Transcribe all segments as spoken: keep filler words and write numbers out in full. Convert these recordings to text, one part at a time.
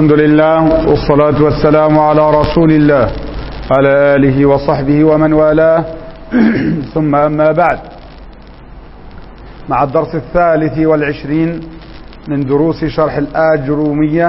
الحمد لله والصلاة والسلام على رسول الله على آله وصحبه ومن والاه ثم أما بعد، مع الدرس الثالث والعشرين من دروس شرح الآجرومية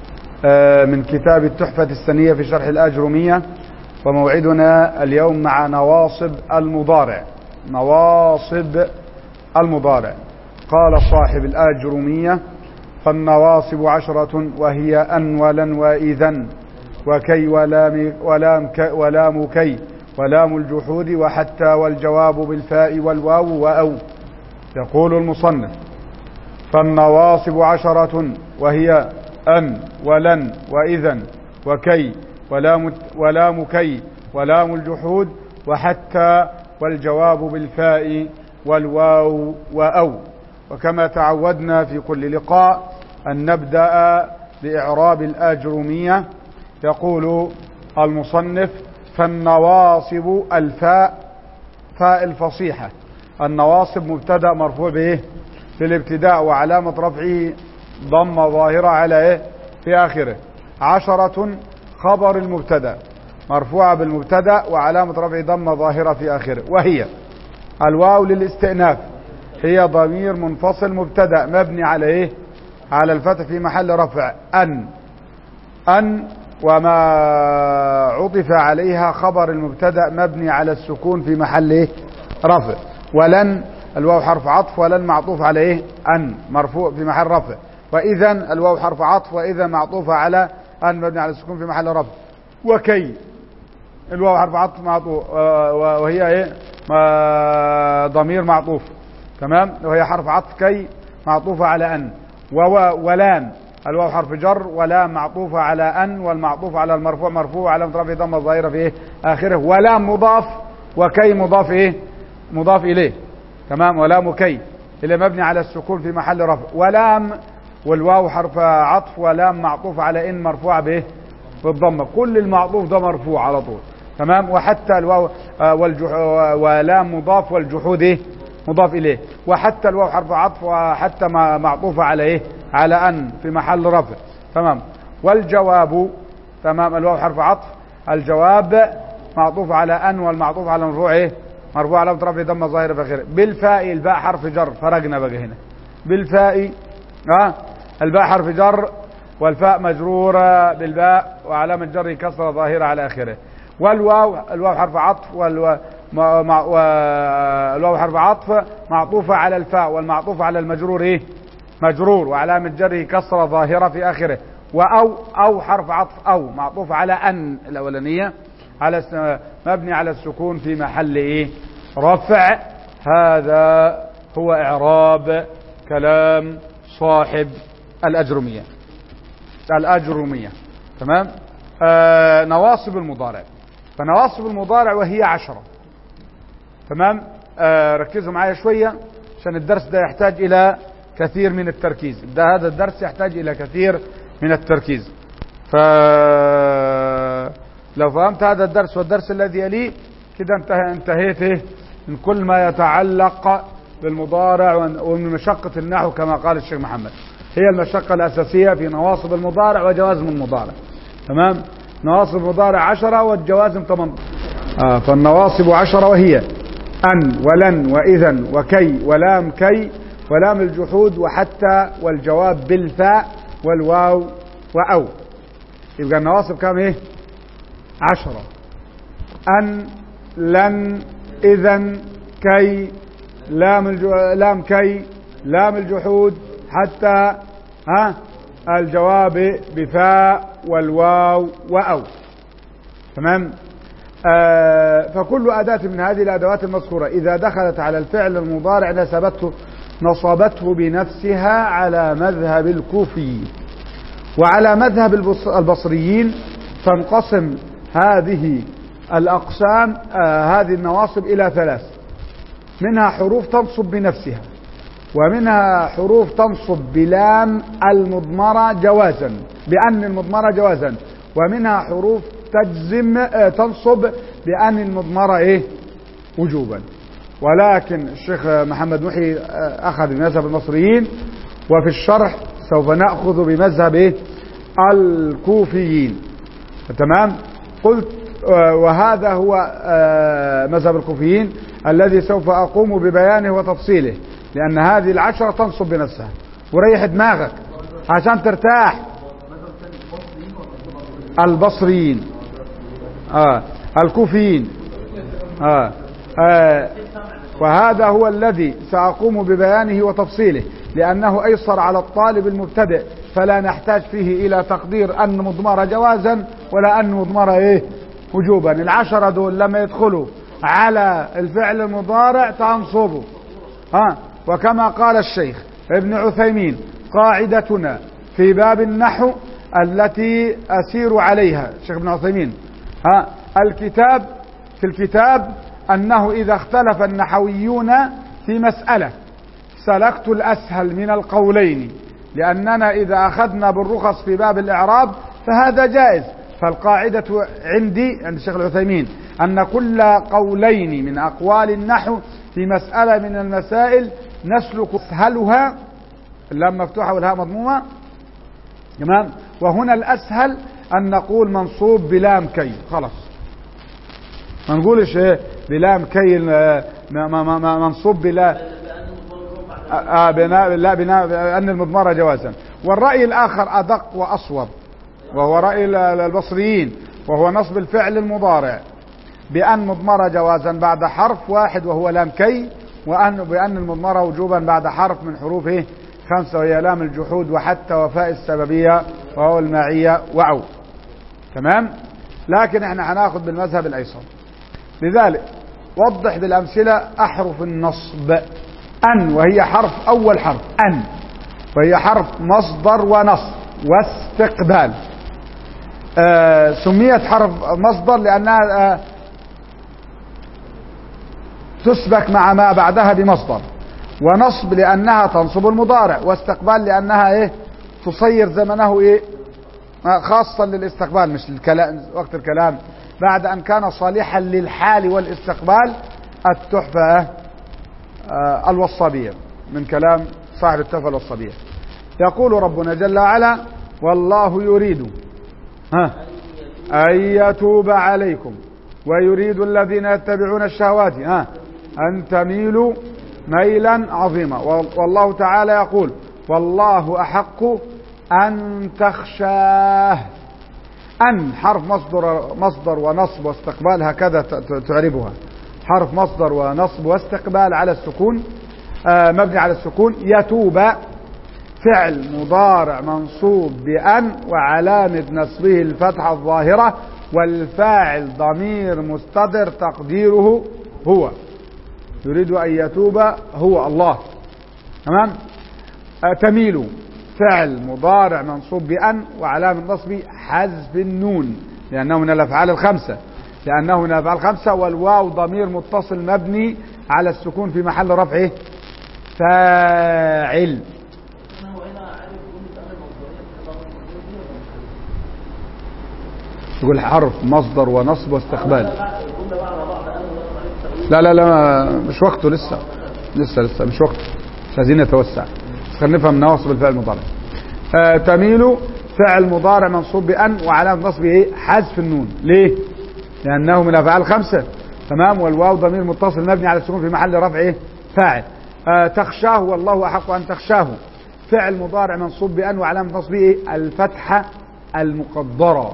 من كتاب التحفة السنية في شرح الآجرومية، وموعدنا اليوم مع نواصب المضارع. نواصب المضارع. قال صاحب الآجرومية: فالنواصب عشرة وهي أن ولن وإذا وكي ولام, ولام, ك ولام كي ولام الجحود وحتى والجواب بالفاء والواو وأو. يقول المصنف: فالنواصب عشرة وهي أن ولن وإذا وكي ولام, ولام كي ولام الجحود وحتى والجواب بالفاء والواو وأو. وكما تعودنا في كل لقاء أن نبدأ بإعراب الآجرومية. يقول المصنف: فالنواصب الفاء فاء الفصيحة. النواصب مبتدأ مرفوع به في الابتداء وعلامة رفعه ضمة ظاهرة على إيه في آخره. عشرة خبر المبتدأ مرفوعة بالمبتدأ وعلامة رفعه ضمة ظاهرة في آخره. وهي الواو للاستئناف، هي ضمير منفصل مبتدأ مبني على ايه على الفتح في محل رفع. أن أن وما عطف عليها خبر المبتدأ مبني على السكون في محل ايه رفع. ولن الواو حرف عطف، ولن معطوف على ايه أن مرفوع في محل رفع. وإذا الواو حرف عطف، وإذا معطوفة على أن مبني على السكون في محل رفع. وكي الواو حرف عطف معطوف وهي ايه ضمير معطوف، تمام، وهي حرف عطف كي معطوفة على أن. ولام الواو حرف جر، ولام معطوفة على أن، والمعطوف على المرفوع مرفوع على رفعه ضمة الظاهرة في إيه آخره. ولام مضاف وكي مضاف إيه مضاف إليه، تمام. ولام كي اللي مبني على السكون في محل رفع. ولام والواو حرف عطف، ولام معطوف على إن مرفوع به بالضمة. كل المعطوف ده مرفوع على طول، تمام. وحتى الواو والجح ولام مضاف والجحود إيه مضاف إليه. وحتى الواو حرف عطف، وحتى معطوفة على إيه على أن في محل رفع، تمام. والجواب تمام الواو حرف عطف، الجواب معطوف على أن، والمعطوف على مرفوع إيه مرفوع على رفع ضمة ظاهرة في آخره. بالفاء الباء حرف جر، فرقنا بقى هنا. بالفاء ها الباء حرف جر، والفاء مجرورة بالباء وعلامة جر كسرة ظاهرة على آخره. والواو الواو حرف عطف، والواو والواو حرف عطف معطوفة على الفاء، والمعطوف على المجرور ايه مجرور وعلامة جره كسرة ظاهرة في آخره. وأو أو حرف عطف، أو معطوف على أن الأولانية على مبني على السكون في محل ايه رفع. هذا هو إعراب كلام صاحب الأجرومية الأجرومية تمام. آه نواصب المضارع. فنواصب المضارع وهي عشرة، تمام. آه ركزوا معايا شوية عشان الدرس ده يحتاج إلى كثير من التركيز. ده هذا الدرس يحتاج إلى كثير من التركيز. فلو فهمت هذا الدرس والدرس الذي يليه كده انتهى انتهيت من كل ما يتعلق بالمضارع ومن مشقة النحو كما قال الشيخ محمد. هي المشقة الأساسية في نواصب المضارع وجوازم المضارع، تمام. نواصب المضارع عشرة والجوازم ثمانية. آه فالنواصب عشرة وهي أن ولن وإذا وكي ولام كي ولام الجحود وحتى والجواب بالفاء والواو وأو. يبقى النواصب كم ايه عشرة: أن لن إذا كي لام, الجو... لام كي لام الجحود حتى ها الجواب بفاء والواو وأو، تمام. آه فكل أداة من هذه الأدوات المذكورة إذا دخلت على الفعل المضارع نسبته نصبته بنفسها على مذهب الكوفي. وعلى مذهب البصريين تنقسم هذه الأقسام آه هذه النواصب إلى ثلاث: منها حروف تنصب بنفسها، ومنها حروف تنصب بلام المضمرة جوازا بأن المضمرة جوازا، ومنها حروف تجزم تنصب بأن المضمرة ايه وجوبا. ولكن الشيخ محمد محي أخذ بمذهب المصريين، وفي الشرح سوف نأخذ بمذهب ايه الكوفيين. تمام. قلت وهذا هو مذهب الكوفيين الذي سوف أقوم ببيانه وتفصيله، لأن هذه العشرة تنصب بنفسها. وريح دماغك عشان ترتاح. البصريين آه. الكوفيين آه. آه. وهذا هو الذي سأقوم ببيانه وتفصيله، لأنه أيسر على الطالب المبتدئ، فلا نحتاج فيه إلى تقدير أن مضمرة جوازا ولا أن مضمرة إيه وجوبا. العشرة دول لما يدخلوا على الفعل المضارع تنصبه. ها. وكما قال الشيخ ابن عثيمين: قاعدتنا في باب النحو التي أسير عليها، الشيخ ابن عثيمين، ها، الكتاب في الكتاب أنه إذا اختلف النحويون في مسألة سلكت الأسهل من القولين، لأننا إذا أخذنا بالرخص في باب الإعراب فهذا جائز. فالقاعدة عندي عند الشيخ العثيمين أن كل قولين من أقوال النحو في مسألة من المسائل نسلك أسهلها، اللام مفتوحة والهاء مضمومة، تمام. وهنا الأسهل أن نقول منصوب بلام كي، خلاص ما نقولش ايه بلام كي منصوب بلا آه بناء لا بناء أن المضمرة جوازا. والرأي الآخر أدق وأصوب، وهو رأي البصريين، وهو نصب الفعل المضارع بأن مضمرة جوازا بعد حرف واحد وهو لام كي، وأن بأن المضمرة وجوبا بعد حرف من حروفه خمسة وهي لام الجحود وحتى وفاء السببية وهو المعية وعو. تمام. لكن احنا هناخد بالمذهب الأيسر. لذلك وضح بالأمثلة أحرف النصب. أن وهي حرف أول حرف أن، وهي حرف مصدر ونصب واستقبال. آه سميت حرف مصدر لأنها آه تسبك مع ما بعدها بمصدر، ونصب لأنها تنصب المضارع، واستقبال لأنها إيه تصير زمنه إيه خاصا للاستقبال مش للكلام وقت الكلام، بعد أن كان صالحا للحال والاستقبال. التحفة آه الوصابية من كلام صاحب التحفة الوصابية، يقول ربنا جل وعلا: والله يريد ها أن يتوب عليكم ويريد الذين يتبعون الشهوات ها أن تميلوا ميلا عظيما. والله تعالى يقول: والله أحق أن تخشاه. أن حرف مصدر مصدر ونصب واستقبال، هكذا تعربها، حرف مصدر ونصب واستقبال على السكون، آه مبني على السكون. يتوب فعل مضارع منصوب بأن وعلامة نصبه الفتحة الظاهرة، والفاعل ضمير مستتر تقديره هو. يريد أن يتوب هو الله. تمام. آه تميل فعل مضارع منصوب بأن وعلامة نصبه حذف النون لأنه من الأفعال الخمسة لأنه من الأفعال الخمسة والواو ضمير متصل مبني على السكون في محل رفعه فاعل. يقول حرف مصدر ونصب واستقبال. لا لا لا مش وقته لسه لسه لسه مش وقته، مش عايزين نتوسع، بس خلينا نفهم نواصب الفعل المضارع. آه تميل فعل مضارع منصوب بأن وعلامة نصبه ايه حذف النون. ليه؟ لأنه من الأفعال الخمسة. تمام. والواو ضمير متصل مبني على السكون في محل رفع ايه فاعل. آه تخشاه والله أحق أن تخشاه فعل مضارع منصوب بأن وعلامة نصبه ايه الفتحة المقدرة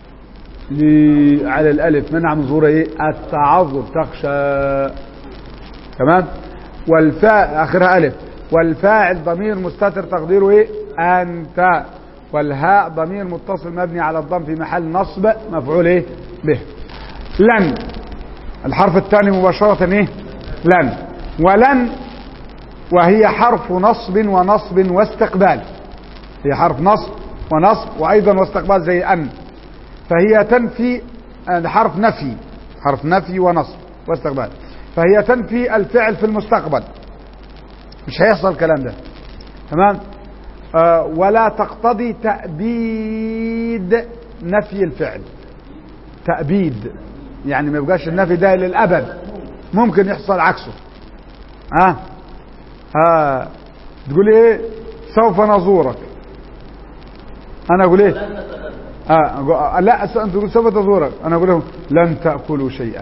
على الألف منع من ظهور ايه التعذر تخشى. تمام. والفاء آخرها ألف، والفاعل ضمير مستتر تقديره ايه أنت، والهاء ضمير متصل مبني على الضم في محل نصب مفعول ايه به. لن الحرف الثاني مباشرة ايه لن. ولن وهي حرف نصب ونصب واستقبال، هي حرف نصب ونصب وأيضا واستقبال زي أن، فهي تنفي حرف نفي حرف نفي ونصب واستقبال، فهي تنفي الفعل في المستقبل، مش هيحصل الكلام ده. تمام. آه ولا تقتضي تأبيد نفي الفعل. تأبيد يعني ما يبقاش النفي ده للأبد، ممكن يحصل عكسه. ها آه. آه. تقول ايه سوف نزورك، انا اقول ايه اه أقول لا انت تقول سوف تزورك، انا اقول لهم لن تاكلوا شيئا.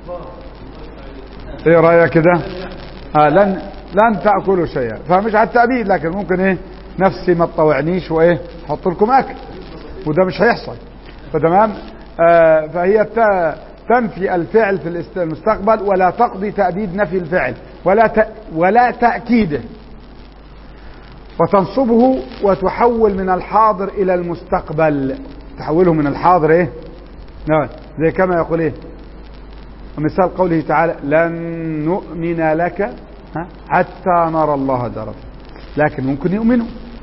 ايه رايك كده؟ اه لن لن تاكلوا شيئا، فمش على التأبيد، لكن ممكن ايه نفسي ما تطوعنيش وايه احط لكم اكل، وده مش هيحصل. فتمام. آه فهي تنفي الفعل في المستقبل ولا تقضي تأبيد نفي الفعل ولا ت... ولا تأكيده، وتنصبه وتحول من الحاضر الى المستقبل، تحوله من الحاضر ايه نعم، زي كما يقول ايه مثال قوله تعالى لن نؤمن لك حتى نرى الله جهرة، لكن ممكن يؤمنوا.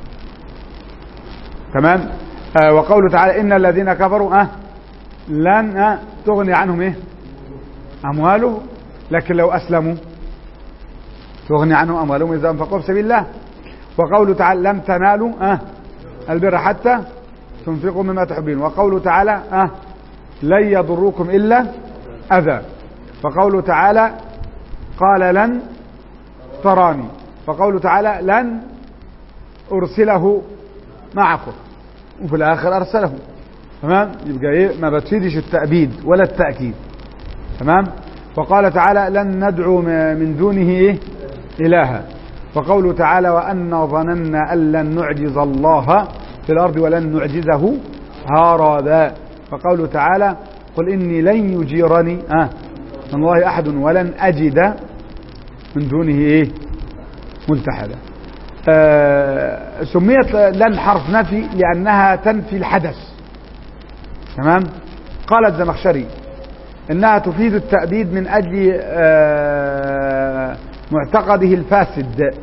تمام. آه وقوله تعالى ان الذين كفروا آه لن آه تغني عنهم ايه اموالهم، لكن لو اسلموا تغني عنهم اموالهم اذا انفقوا في سبيل الله. وقوله تعالى لم تنالوا آه البر حتى تنفقوا مما تحبون. وقوله تعالى آه لن يضروكم الا اذى. وقوله تعالى قال لن تراني. وقوله تعالى لن ارسله معكم، وفي الاخر ارسله. تمام. يبقى ايه ما بتفيدش التأبيد ولا التأكيد. تمام. وقال تعالى لن ندعو من دونه ايه الها. وقوله تعالى وأن ظننا أن لن نعجز الله في الأرض ولن نعجزه هربا. وقوله تعالى قل إني لن يجيرني آه من الله أحد ولن أجد من دونه إيه ملتحدا. آه سميت لن حرف نفي لأنها تنفي الحدث. تمام. قال الزمخشري إنها تفيد التأبيد من أجل آه معتقده الفاسد.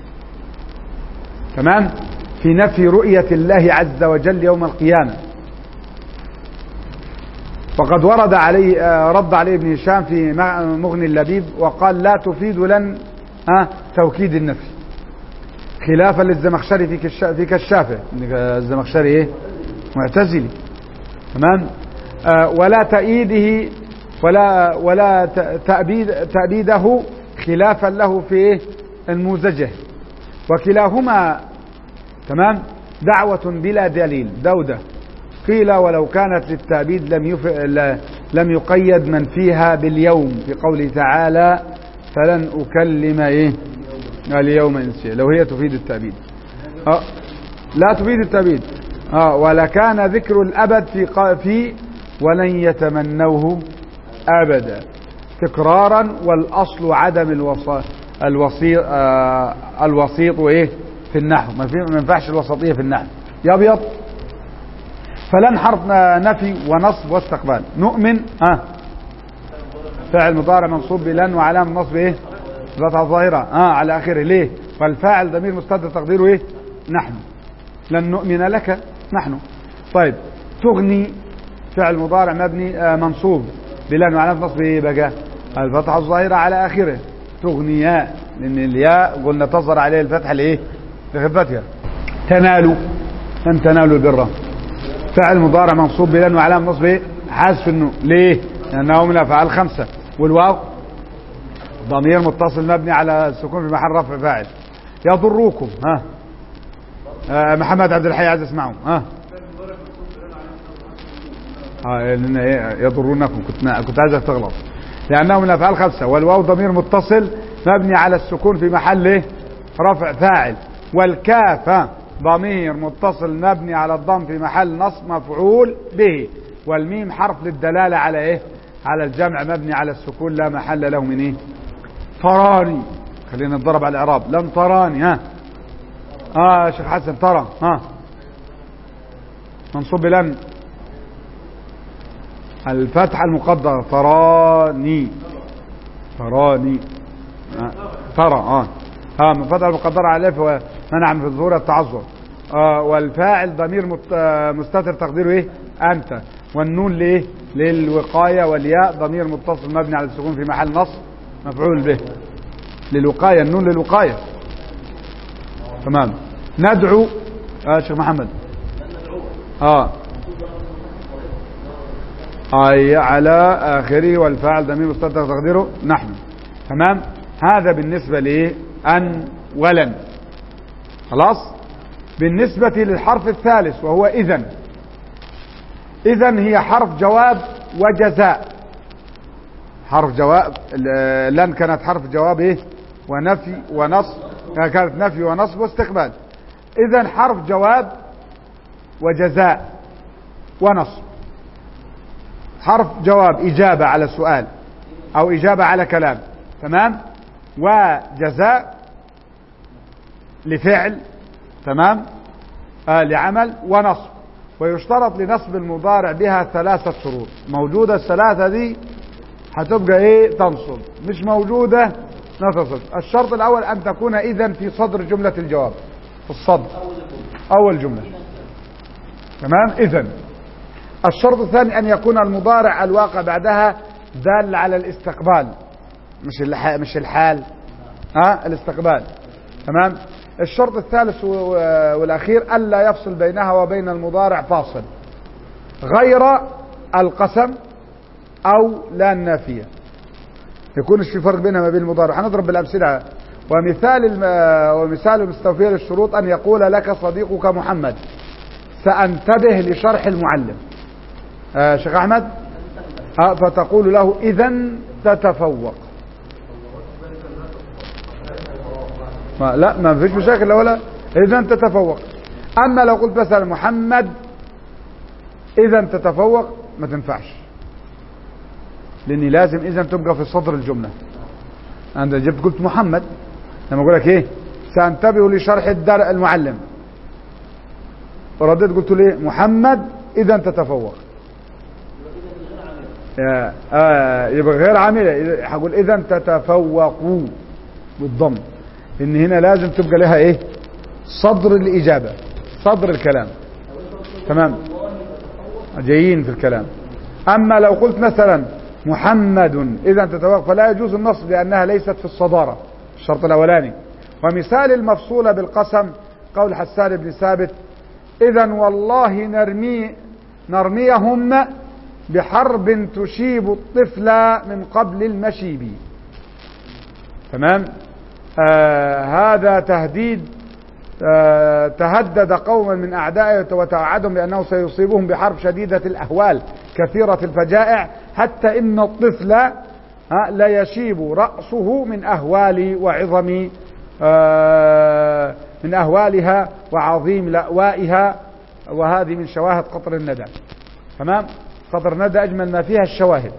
تمام. في نفي رؤية الله عز وجل يوم القيامة. وقد ورد عليه رد عليه ابن هشام في مغني اللبيب وقال لا تفيد لن أه توكيد النفي، خلافا للزمخشري في كشاف في كشافه. الزمخشري ايه معتزلي. تمام. أه ولا تأييده ولا ولا تأبيد تأبيده خلافا له في الموزجه. وكلاهما تمام دعوة بلا دليل دودة. قيل ولو كانت للتأبيد لم يف... لم يقيد من فيها باليوم في قوله تعالى فلن أكلم إيه اليوم إنسيا، لو هي تفيد التأبيد. أه لا تفيد التأبيد. أه ولكان ذكر الأبد في ق... في ولن يتمنوه أبدا تكرارا، والأصل عدم الوسط الوسيط آه الوسيط وإيه في النحو، ما ينفعش الوسطية في النحو. يا أبيض. فلن حرف نفي ونصب واستقبال. نؤمن ها آه. فاعل مضارع منصوب بلن وعلامة النصب ايه فتحة ظاهرة اه على اخره. ليه؟ فالفاعل ضمير مستتر تقديره ايه نحن. لن نؤمن لك نحن. طيب تغني فعل مضارع مبني آه منصوب بلن وعلامة النصب ايه بقى الفتحة الظاهرة على اخره تغنياء، لان الياء قلنا تظهر عليه الفتحة لايه لخفتها. تنالوا لن تنالوا البر فعل مضارع منصوب بلن وعلامة نصب ايه حذف النون. ليه؟ لأنه من الأفعال خمسة. والواو ضمير متصل مبني على السكون في محل رفع فاعل. يضروكم ها آه محمد عبد الحي عايز اسمعهم ها اه يضرونكم كنت كنت عايزك تغلط لأنه من الأفعال خمسة. والواو ضمير متصل مبني على السكون في محل ايه رفع فاعل. والكاف ضمير متصل مبني على الضم في محل نصب مفعول به. والميم حرف للدلالة على ايه على الجمع مبني على السكون لا محل له من ايه تراني. خلينا نضرب على الاعراب. لم تراني ها اه شيخ حسن ترى ها منصوب بلن الفتحة المقدرة تراني تراني آه. ترى اه اه من فتحة المقدرة على الف ومنع من الظهور التعذر. آه والفاعل ضمير مستتر تقديره ايه انت. والنون ليه للوقاية. والياء ضمير متصل مبني على السكون في محل نصب مفعول به للوقاية. النون للوقاية. تمام. ندعو اه شيخ محمد اه اي على اخره. والفاعل ضمير مستتر تقديره نحن. تمام. هذا بالنسبة ليه ان ولن. خلاص. بالنسبة للحرف الثالث وهو إذن، إذن هي حرف جواب وجزاء. حرف جواب، لن كانت حرف جواب إيه ونفي ونصب، كانت نفي ونصب واستقبال. إذن حرف جواب وجزاء ونصب. حرف جواب إجابة على سؤال أو إجابة على كلام، تمام، وجزاء لفعل، تمام، آه لعمل، ونصب. ويشترط لنصب المضارع بها ثلاثة شروط. موجودة الثلاثة دي هتبقى ايه تنصب، مش موجودة نتصب. الشرط الأول أن تكون إذن في صدر جملة الجواب، في الصدر أول جملة، تمام، إذن. الشرط الثاني أن يكون المضارع الواقع بعدها دال على الاستقبال، مش الحال، مش الحال، ها، الاستقبال، تمام. الشرط الثالث والأخير ألا يفصل بينها وبين المضارع فاصل غير القسم أو لا النافية، يكونش في فرق بينها وبين المضارع. هنضرب بالأمثلة. ومثال الم... ومثال المستوفية للشروط أن يقول لك صديقك محمد سأنتبه لشرح المعلم. آه شيخ أحمد، آه فتقول له إذن تتفوق. ما لا ما فيش مشاكل ولا إذن تتفوق. أما لو قلت مثلا محمد إذن تتفوق ما تنفعش، لأني لازم إذن تبقى في صدر الجملة. أنا جبت قلت محمد، لما أقول لك إيه سأنتبه لشرح الدار المعلم، ورديت قلت له إيه محمد إذن تتفوق، آه يبقى غير عاملة. هقول إذن تتفوقوا بالضم، لأن هنا لازم تبقى لها إيه صدر الإجابة، صدر الكلام، تمام، جايين في الكلام. أما لو قلت مثلا محمد إذا تتوقف فلا يجوز النصب لأنها ليست في الصدارة، الشرط الأولاني. ومثال المفصولة بالقسم قول حسان بن ثابت إذا والله نرمي نرميهم بحرب تشيب الطفل من قبل المشيب، تمام. آه هذا تهديد، آه تهدد قوما من أعدائه وتوعدهم بأنه سيصيبهم بحرب شديدة الأهوال كثيرة الفجائع حتى إن الطفل آه لا يشيب رأسه من أهوال وعظم آه من أهوالها وعظيم لأوائها. وهذه من شواهد قطر الندى، تمام. قطر الندى أجمل ما فيها الشواهد.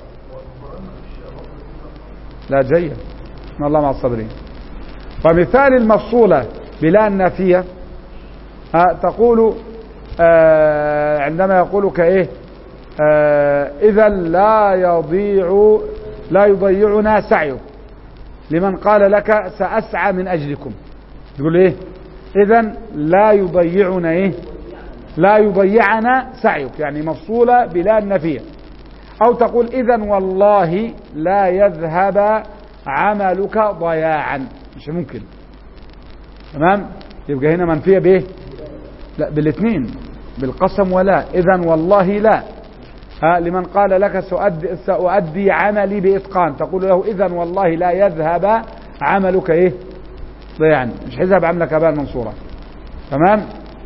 لا جيد، إن الله مع الصابرين. ومثال المفصولة بلا النافية تقول آه عندما يقول كإيه آه إذا لا يضيع لا يضيعنا سعيك لمن قال لك سأسعى من أجلكم، تقول إيه إذا لا يضيعنا إيه لا يضيعنا سعيك، يعني مفصولة بلا النافية. أو تقول إذا والله لا يذهب عملك ضياعا، مش ممكن، تمام. يبقى هنا منفية بايه؟ لا بالاثنين، بالقسم ولا. إذا والله لا، ها لمن قال لك سأؤدي, سأؤدي عملي بإتقان تقول له إذا والله لا يذهب عملك ايه ضياعا، مش هيذهب عملك هباء منصورا، تمام.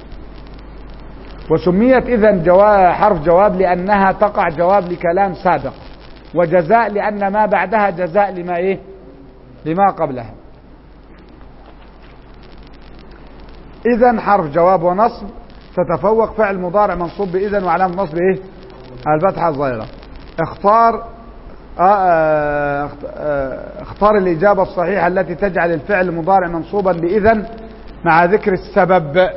وسميت إذا جواب حرف جواب لأنها تقع جواب لكلام سابق، وجزاء لأن ما بعدها جزاء لما ايه لما قبلها. إذن حرف جواب ونصب. تتفوق فعل مضارع منصوب بإذن وعلامة نصب إيه الفتحة الظاهرة. اختار آه آه اختار الإجابة الصحيحة التي تجعل الفعل المضارع منصوبا بإذن مع ذكر السبب.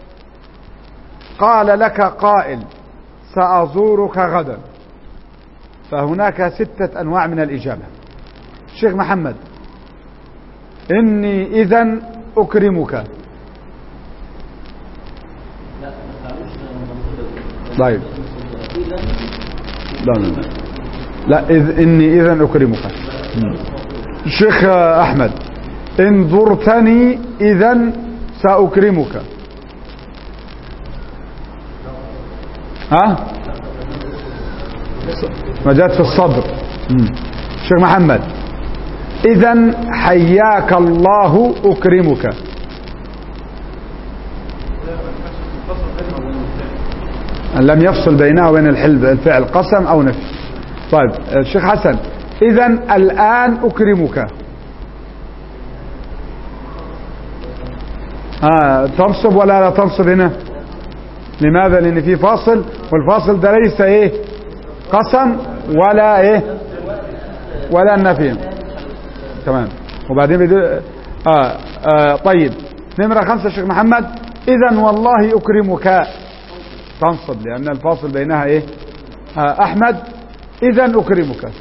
قال لك قائل سأزورك غدا، فهناك ستة أنواع من الإجابة. شيخ محمد إني إذن أكرمك. طيب لا لا لا إذ إني إذن أكرمك. شيخ أحمد إن زرتني إذن سأكرمك. ها ما جاءت في الصدر. شيخ محمد إذن حياك الله أكرمك. لم يفصل بينه وبين الفعل قسم أو نفي. طيب الشيخ حسن، إذن الآن أكرمك آه تنصب ولا لا تنصب هنا؟ لماذا؟ لأن في فاصل، والفاصل ده ليس إيه قسم ولا إيه ولا النفي. تمام. وبعدين بدو... آه آه طيب نمرة خمسة شيخ محمد، إذن والله أكرمك تنصب لأن الفاصل بينها إيه آه أحمد. إذن أكرمك،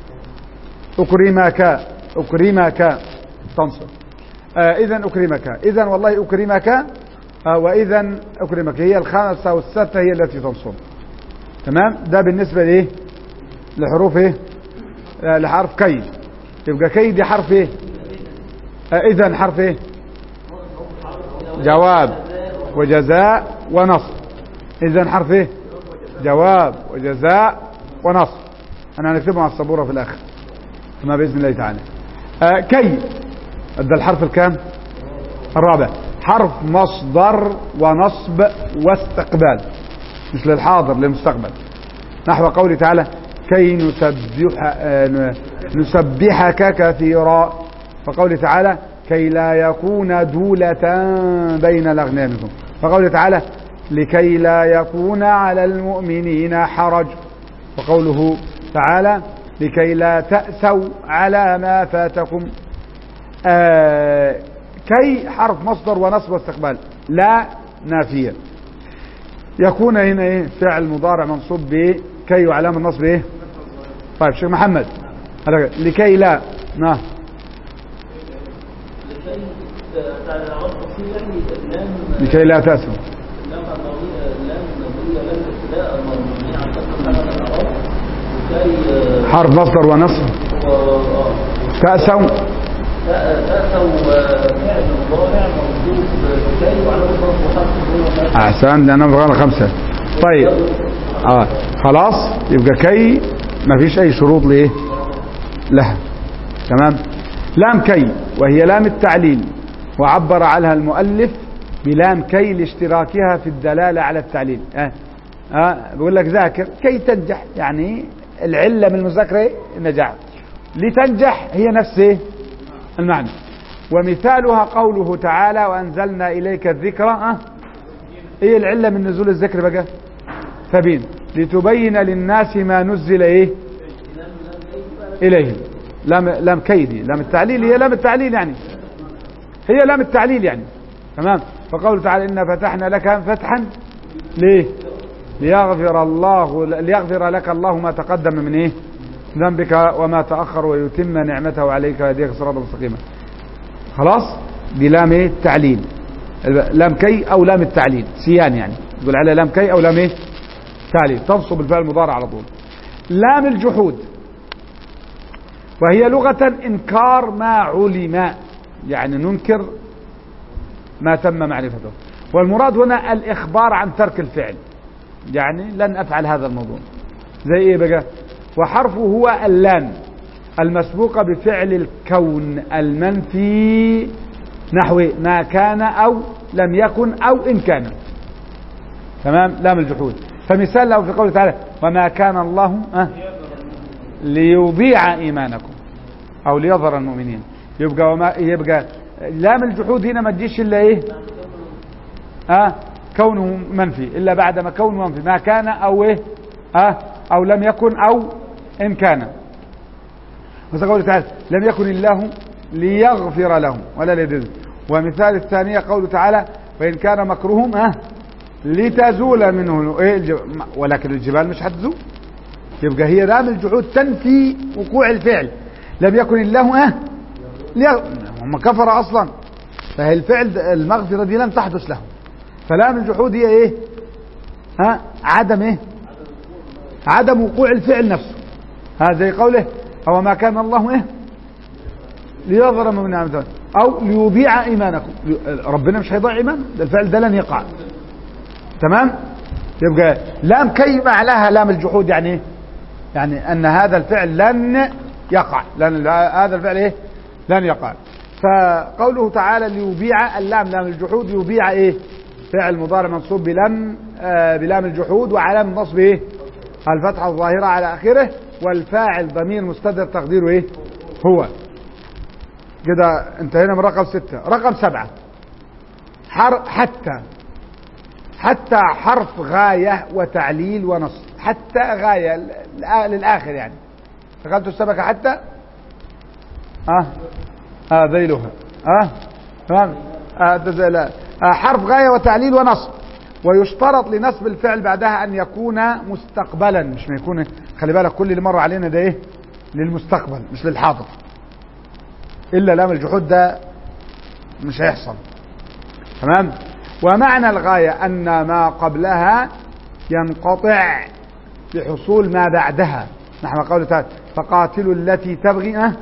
أكرمك أكرمك تنصب. آه إذن أكرمك، إذن والله أكرمك، آه وإذن أكرمك هي الخامسة والستة هي التي تنصب. تمام. ده بالنسبة لإيه لحروف إيه آه لحرف كي. يبقى كي دي حرف إيه آه إذن حرف إيه جواب وجزاء ونصب. إذن حرف إيه جواب وجزاء ونصب. أنا هنكتبه على السبورة في الآخر ما بإذن الله تعالى. آه كي ده الحرف الكام الرابع، حرف مصدر ونصب واستقبال، مش للحاضر للمستقبل. نحو قوله تعالى كي نسبح آه نسبحك كثيرا، وقوله تعالى كي لا يكون دولة بين الأغنامكم، وقوله تعالى لكي لا يكون على المؤمنين حرج، وقوله تعالى لكي لا تأسوا على ما فاتكم. آه كي حرف مصدر ونصب واستقبال، لا نافية. يكون هنا ايه فعل مضارع منصوب بايه كي وعلامة النصب ايه. طيب شيخ محمد لكي لا نعم لكي لا تأسوا حرف مصدر ونصب تأسوا تأسوا فعل مضارع منصوب بكي وعلامة النصب وحرف أحسن لأنه بغير خمسة. طيب آه خلاص يبقى كي ما فيش أي شروط لإيه لها. تمام. لام كي وهي لام التعليل، وعبر عنها المؤلف بلام كي لاشتراكها في الدلالة على التعليل. آه. آه بيقول لك ذاكر كي تنجح، يعني العلة من المذاكرة النجاح، لتنجح هي نفس إيه المعنى. ومثالها قوله تعالى وأنزلنا إليك الذكرى. أه؟ إيه العلة من نزول الذكر بقى؟ فبين لتبين للناس ما نزل إيه إليهم. لام لام كيدي لام التعليل، هي لام التعليل يعني هي لام التعليل يعني. تمام. فقوله تعالى إنا فتحنا لك فتحا ليه ليغفر الله ليغفر لك الله ما تقدم من إيه ذنبك وما تأخر ويتم نعمته عليك ويهديك صراطا مستقيما. خلاص بلام ايه التعليل، لام كي او لام التعليل سيان يعني يقول على لام كي او لام ايه تعليل، تنصب الفعل المضارع على طول. لام الجحود وهي لغة انكار ما علم، يعني ننكر ما تم معرفته، والمراد هنا الاخبار عن ترك الفعل، يعني لن افعل هذا الموضوع. زي ايه بقى؟ وحرفه هو اللام المسبوقة بفعل الكون المنفي، نحو ما كان أو لم يكن أو إن كان. تمام. لام الجحود. فمثال له في قوله تعالى وما كان الله أه ليضيع إيمانكم أو ليظهر المؤمنين. يبقى وما يبقى لام الجحود هنا ما تجيش إلا إيه أه كونه منفي، إلا بعد ما كونه منفي، ما كان أو إيه أه أو لم يكن أو إن كان. وقوله تعالى لم يكن الله ليغفر لهم ولا ليجزي. ومثال الثانية قوله تعالى وإن كان مكرهم أه لتزول منه إيه الجب... ولكن الجبال مش هتزول. يبقى هي لام الجحود تنفي وقوع الفعل. لم يكن الله أه ليغ... هم كفر أصلا، فهي الفعل المغفرة دي لم تحدث لهم. فلام الجحود هي إيه ها أه؟ عدم إيه عدم وقوع الفعل نفسه. هذا زي قوله أو ما كان الله إيه ليظلم من نعمته أو ليضيع إيمانكم. ربنا مش هيضيع إيمان، ده الفعل ده لن يقع. تمام. يبقى لام كي معناها لام الجحود، يعني إيه؟ يعني أن هذا الفعل لن يقع، لأن هذا الفعل إيه لن يقع. فقوله تعالى ليضيع اللام لام الجحود، يضيع إيه فعل مضارع منصوب بلم آه بلام الجحود، وعلامة نصب ايه الفتحة الظاهرة على آخره، والفاعل ضمير مستتر تقديره ايه هو. كده انتهينا من رقم ستة. رقم سبعة حر حتى. حتى حرف غاية وتعليل ونصب. حتى غاية للآخر يعني. دخلت السمكة حتى اه اه ذيلها اه تمام آه لا. آه حرف غاية وتعليل ونصب. ويشترط لنصب الفعل بعدها أن يكون مستقبلا، مش ما يكون، خلي بالك كل اللي مر علينا ده ايه للمستقبل مش للحاضر، إلا لام الجحود ده مش هيحصل. تمام. ومعنى الغاية أن ما قبلها ينقطع بحصول ما بعدها، نحو قوله تعالى فقاتلوا التي تبغي أه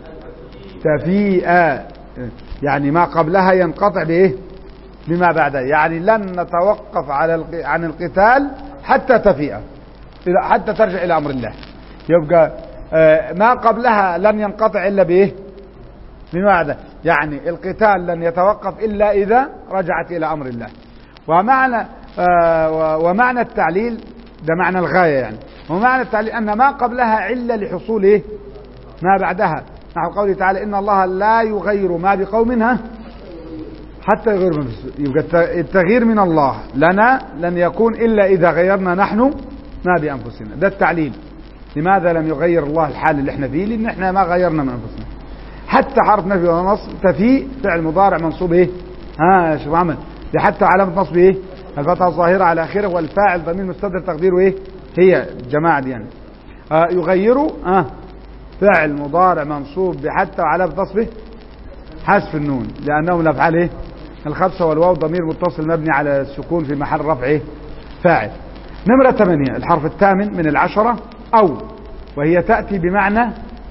تفيء، يعني ما قبلها ينقطع بإيه بما بعدها، يعني لن نتوقف على عن القتال حتى تفيء، حتى ترجع إلى أمر الله. يبقى ما قبلها لن ينقطع إلا بإيه بما بعدها، يعني القتال لن يتوقف إلا إذا رجعت إلى أمر الله. ومعنى ومعنى التعليل ده معنى الغاية يعني. ومعنى التعليل أن ما قبلها علة لحصول إيه ما بعدها، نحو قوله تعالى إن الله لا يغير ما بقوم ها حتى يغيروا ما. يبقى التغيير من الله لنا لن يكون إلا إذا غيرنا نحن ما بأنفسنا. ده التعليل. لماذا لم يغير الله الحال اللي احنا فيه؟ لأن احنا ما غيرنا من أنفسنا. حتى حرف نفي ونصب. تفي فعل مضارع منصوب ايه ها يا شيخ محمد، حتى علامة نصب ايه الفتحة الظاهرة على آخره، والفاعل ضمير مستتر تقديره ايه هي الجماعة دي يعني. آه يغيروا آه فعل مضارع منصوب بحتى وعلامة نصبه حذف النون لأنهم الأفعال ايه الخمسة، والواو ضمير متصل مبني على السكون في محل رفع ايه فاعل. نمرة ثمانية الحرف الثامن من العشرة أو، وهي تأتي بمعنى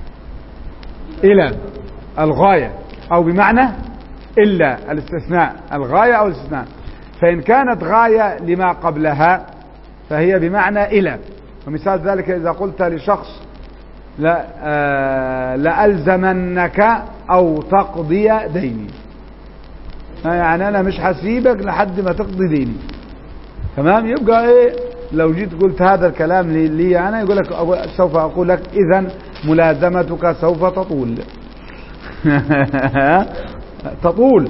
إلى الغاية أو بمعنى إلا الاستثناء، الغاية أو الاستثناء. فإن كانت غاية لما قبلها فهي بمعنى إلى. ومثال ذلك إذا قلت لشخص لا آه لألزمنك أو تقضي ديني، يعني أنا مش هسيبك لحد ما تقضي ديني. تمام. يبقى إيه لو جيت قلت هذا الكلام لي, لي أنا يقول لك سوف أقول لك إذن ملازمتك سوف تطول تطول.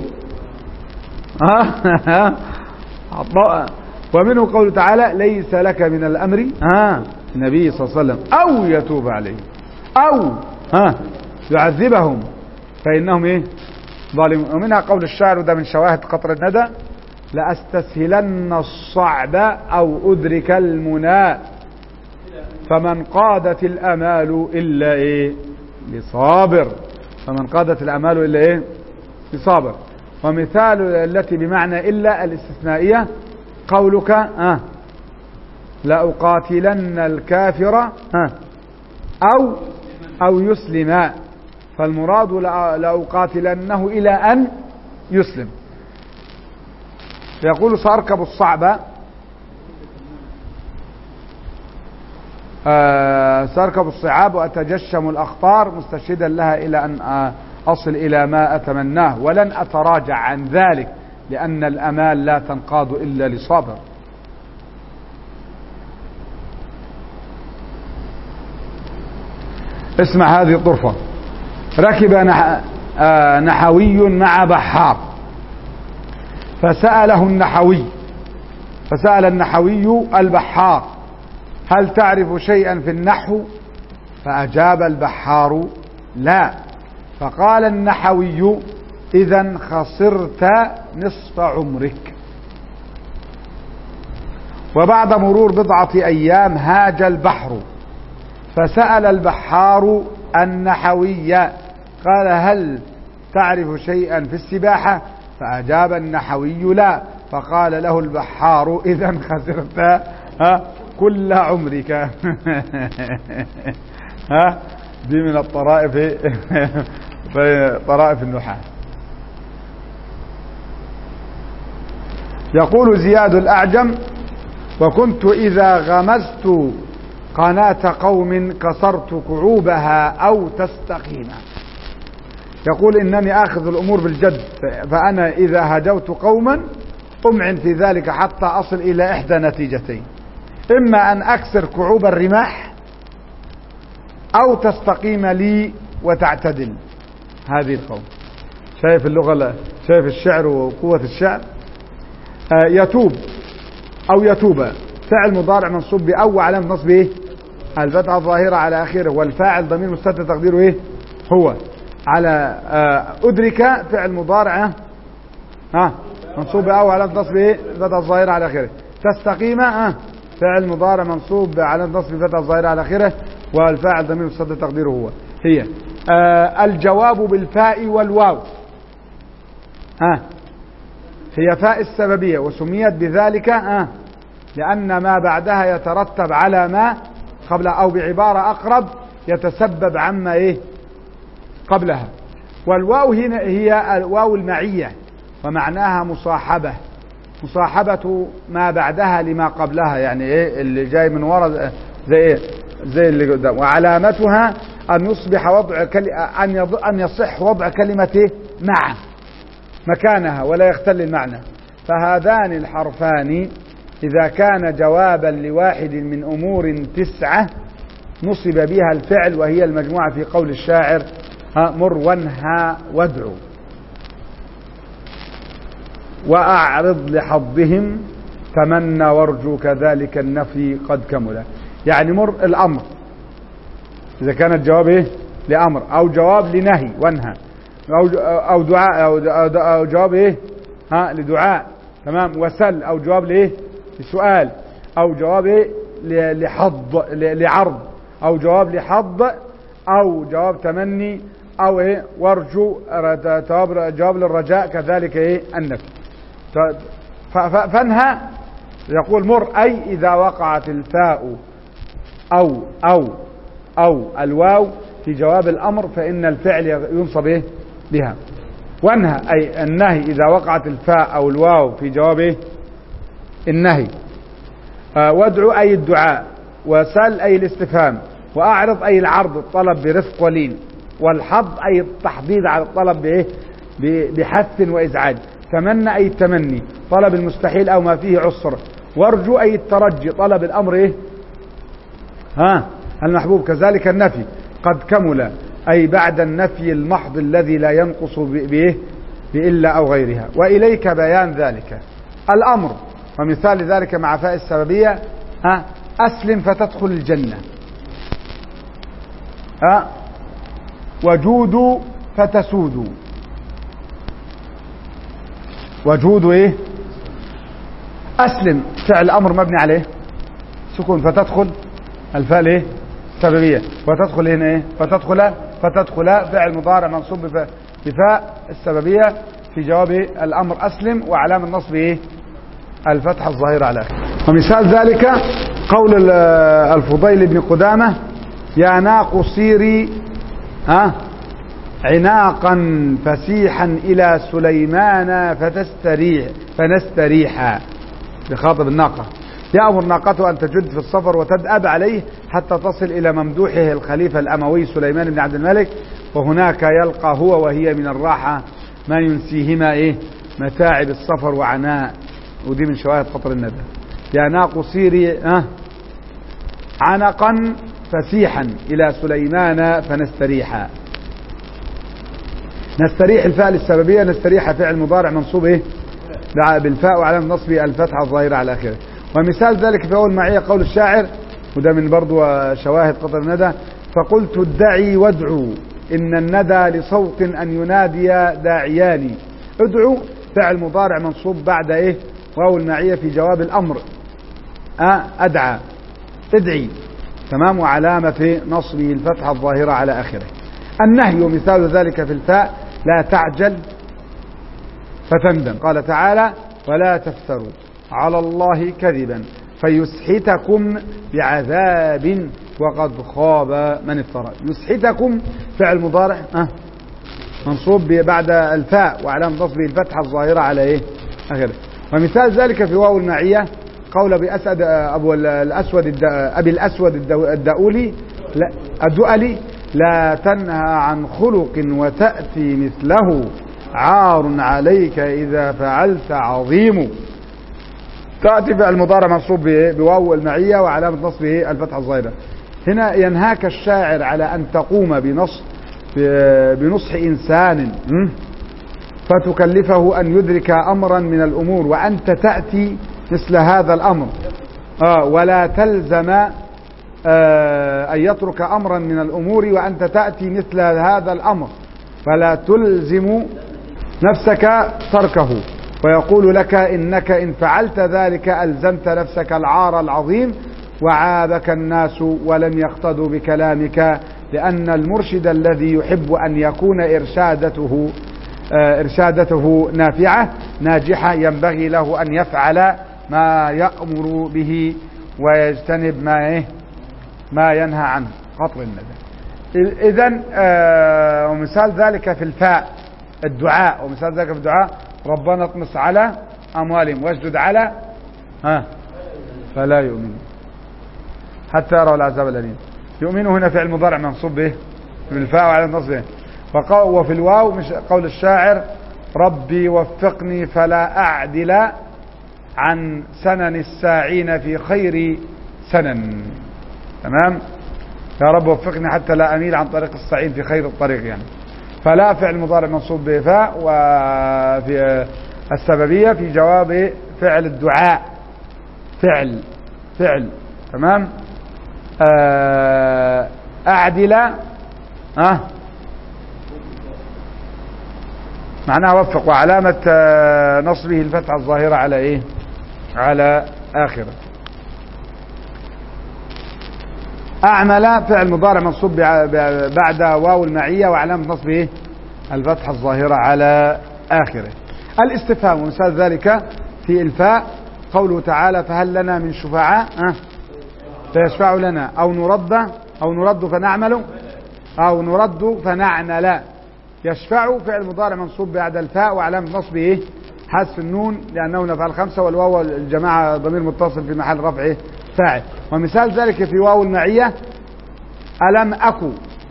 ومنه قوله تعالى ليس لك من الأمر ها النبي صلى الله عليه وسلم أو يتوب عليه أو ها يعذبهم فإنهم إيه ظالمون. ومنها قول الشاعر، وده من شواهد قطر الندى لأستسهلن الصعب أو أدرك المنى فمن قادت الأمال إلا إيه لصابر، فمن قادت الأمال إلا إيه لصابر. ومثال التي بمعنى إلا الاستثنائية قولك آه لأقاتلن الكافر آه أو أو يسلم، فالمراد لأقاتلنه إلى أن يسلم. يقول سأركب الصعب آه سأركب الصعاب وأتجشم الأخطار مستشهدا لها إلى أن آه أصل إلى ما أتمناه ولن أتراجع عن ذلك لأن الأمال لا تنقاد إلا لصابر. اسمع هذه الطرفة. ركب نح... آه نحوي مع بحار فسأله النحوي فسأل النحوي البحار هل تعرف شيئا في النحو؟ فأجاب البحار لا. فقال النحوي إذن خسرت نصف عمرك. وبعد مرور بضعة أيام هاج البحر فسأل البحار النحوي قال هل تعرف شيئا في السباحة؟ فأجاب النحوي لا. فقال له البحار إذن خسرت ها كل عمرك. ها دي من الطرائف في طرائف النحاة. يقول زياد الأعجم وكنت إذا غمزت قناة قوم كسرت كعوبها أو تستقيم. يقول إنني آخذ الأمور بالجد، فأنا إذا هجوت قوما أمعن في ذلك حتى أصل إلى إحدى نتيجتين: إما أن أكسر كعوب الرماح أو تستقيم لي وتعتدل. هذه القول. شايف اللغة، شايف الشعر وقوة الشعر. آه يتوب أو يتوب فعل مضارع منصوب بأو وعلامة نصبه إيه؟ الفتحة الظاهرة على آخره، والفاعل ضمير مستتر تقديره إيه؟ هو. على آه أدرك فعل مضارع ها منصوب بأو وعلامة نصبه إيه؟ الفتحة الظاهرة على آخره. تستقيم ها فعل مضارع منصوب علامة نصبه الفتحة الظاهرة على آخره، والفاعل ضمير مستتر تقديره هو. هي آه الجواب بالفاء والواو. ها هي فاء السببية وسميت بذلك آه لأن ما بعدها يترتب على ما قبلها، أو بعبارة أقرب يتسبب عما إيه قبلها. والواو هنا هي الواو المعية ومعناها مصاحبة، مصاحبة ما بعدها لما قبلها، يعني إيه اللي جاي من وراء زي إيه زي اللي قدام. وعلامتها أن يصبح وضع كل... أن يض... أن يصح وضع كلمة إيه مع مكانها ولا يختل المعنى. فهذان الحرفان إذا كان جوابا لواحد من أمور تسعة نصب بها الفعل، وهي المجموعة في قول الشاعر: مر وانهى وادعو وأعرض لحظهم تمنى وارجو كذلك النفي قد كمل. يعني مر الأمر إذا كانت جواب إيه لأمر، أو جواب لنهي وانهى، أو أو دعاء أو, أو جواب إيه ها لدعاء، تمام. وسل أو جواب لإيه لسؤال، أو جواب إيه لحظ لعرض، أو جواب لحظ، أو جواب تمني، أو إيه وارجو جواب للرجاء كذلك إيه النفي. فانهى يقول مر أي إذا وقعت الفاء أو أو أو الواو في جواب الأمر فإن الفعل ينصب إيه بها. وانهى أي النهي إذا وقعت الفاء أو الواو في جواب إيه النهي. آه وادعو أي الدعاء، وسل أي الاستفهام، وأعرض أي العرض الطلب برفق ولين، والحظ أي التحضيض على الطلب بإيه بحث وإزعاج، تمنى أي التمني طلب المستحيل أو ما فيه عسر، وارجو أي الترجي طلب الأمر إيه ها المحبوب، كذلك النفي قد كمل أي بعد النفي المحض الذي لا ينقص بإيه بإلا أو غيرها. وإليك بيان ذلك الأمر، ومثال ذلك مع فاء السببية ها أسلم فتدخل الجنة، ها وجود فتسود، وجود إيه أسلم فعل أمر مبني عليه سكون، فتدخل الفاء إيه السببية، وتدخل هنا إيه فتدخل فتدخل فعل مضارع منصوب بفاء السببية في جواب الأمر أسلم، وعلامة النصب إيه الفتحة الظاهرة على آخره. ومثال ذلك قول الفضيل بن قدامة: يا ناق صيري ها عناقا فسيحا إلى سليمان فتستريح فنستريحا، بخاطب الناقة. يأمر ناقته أن تجد في السفر وتدأب عليه حتى تصل إلى ممدوحه الخليفة الأموي سليمان بن عبد الملك، وهناك يلقى هو وهي من الراحة ما ينسيهما إيه متاعب السفر وعناء. ودي من شواهد قطر الندى. يا ناق صيري أه عنقا فسيحا إلى سليمان فنستريحا. نستريح الفاء السببية، نستريح فعل مضارع منصوب إيه بالفاء وعلامة نصب الفتحة الظاهرة على آخره. ومثال ذلك في أول معية قول الشاعر، وده من برضو شواهد قطر الندى: فقلت ادعي وادعو إن الندى لصوت أن ينادي داعيان. ادعو فعل مضارع منصوب بعد إيه واو المعية في جواب الأمر أه أدعى ادعي، تمام، وعلامة نصبه الفتحة الظاهرة على آخره. النهي ومثال ذلك في الفاء: لا تعجل فتندم. قال تعالى: ولا تفتروا على الله كذبا فيسحتكم بعذاب وقد خاب من افترى. يسحتكم فعل مضارع أه منصوب بعد الفاء وعلامة نصبه الفتحة الظاهرة على إيه آخره. ومثال ذلك في واو المعية قول بأسد أبو الأسود أبي الأسود الدؤلي لا الدؤلي: لا تنهى عن خلق وتأتي مثله عار عليك إذا فعلت عظيم. تأتي فعل مضارع منصوب بواو المعية وعلامة نصبه الفتحة الظاهرة. هنا ينهاك الشاعر على أن تقوم بنصح بنصح إنسان فتكلفه أن يدرك أمرا من الأمور وأنت تأتي مثل هذا الأمر، آه ولا تلزم آه أن يترك أمرا من الأمور وأنت تأتي مثل هذا الأمر، فلا تلزم نفسك تركه، ويقول لك إنك إن فعلت ذلك ألزمت نفسك العار العظيم وعابك الناس ولم يقتدوا بكلامك، لأن المرشد الذي يحب أن يكون إرشادته آه إرشادته نافعة ناجحة ينبغي له أن يفعل ما يأمر به ويجتنب ما إيه ما ينهى عنه قطر الندى. إذن آه ومثال ذلك في الفاء الدعاء، ومثال ذلك في الدعاء ربنا اطمس على أموالهم واسجد على ها فلا يؤمنون حتى يروا العذاب الأليم. يؤمنوا هنا فعل مضارع منصوب به بالفاء وعلى النصب، وفي الواو مش قول الشاعر ربي وفقني فلا أعدل عن سنن الساعين في خير سنن. تمام، يا رب وفقني حتى لا أميل عن طريق السعين في خير الطريق يعني. فلا فعل مضارع منصوب بفاء، وفي السببية في جواب فعل الدعاء فعل فعل تمام. أعدل أه معناها وفق، وعلامة نصبه الفتحة الظاهرة على إيه على آخره. أعمل فعل مضارع منصوب بعد واو المعية وعلامة نصبه إيه الفتحة الظاهرة على آخره. الاستفهام ومثال ذلك في الفاء قوله تعالى فهل لنا من شفعاء أه فيشفع لنا أو نرد أو نرد فنعمل أو نرد فنعمل. يشفع فعل مضارع منصوب بعد الفاء وعلامة نصبه إيه حذف النون لأنه نفعل خمسة، والواو الجماعة ضمير متصل في محل رفع إيه فاعل. ومثال ذلك في واو المعية ألم أكو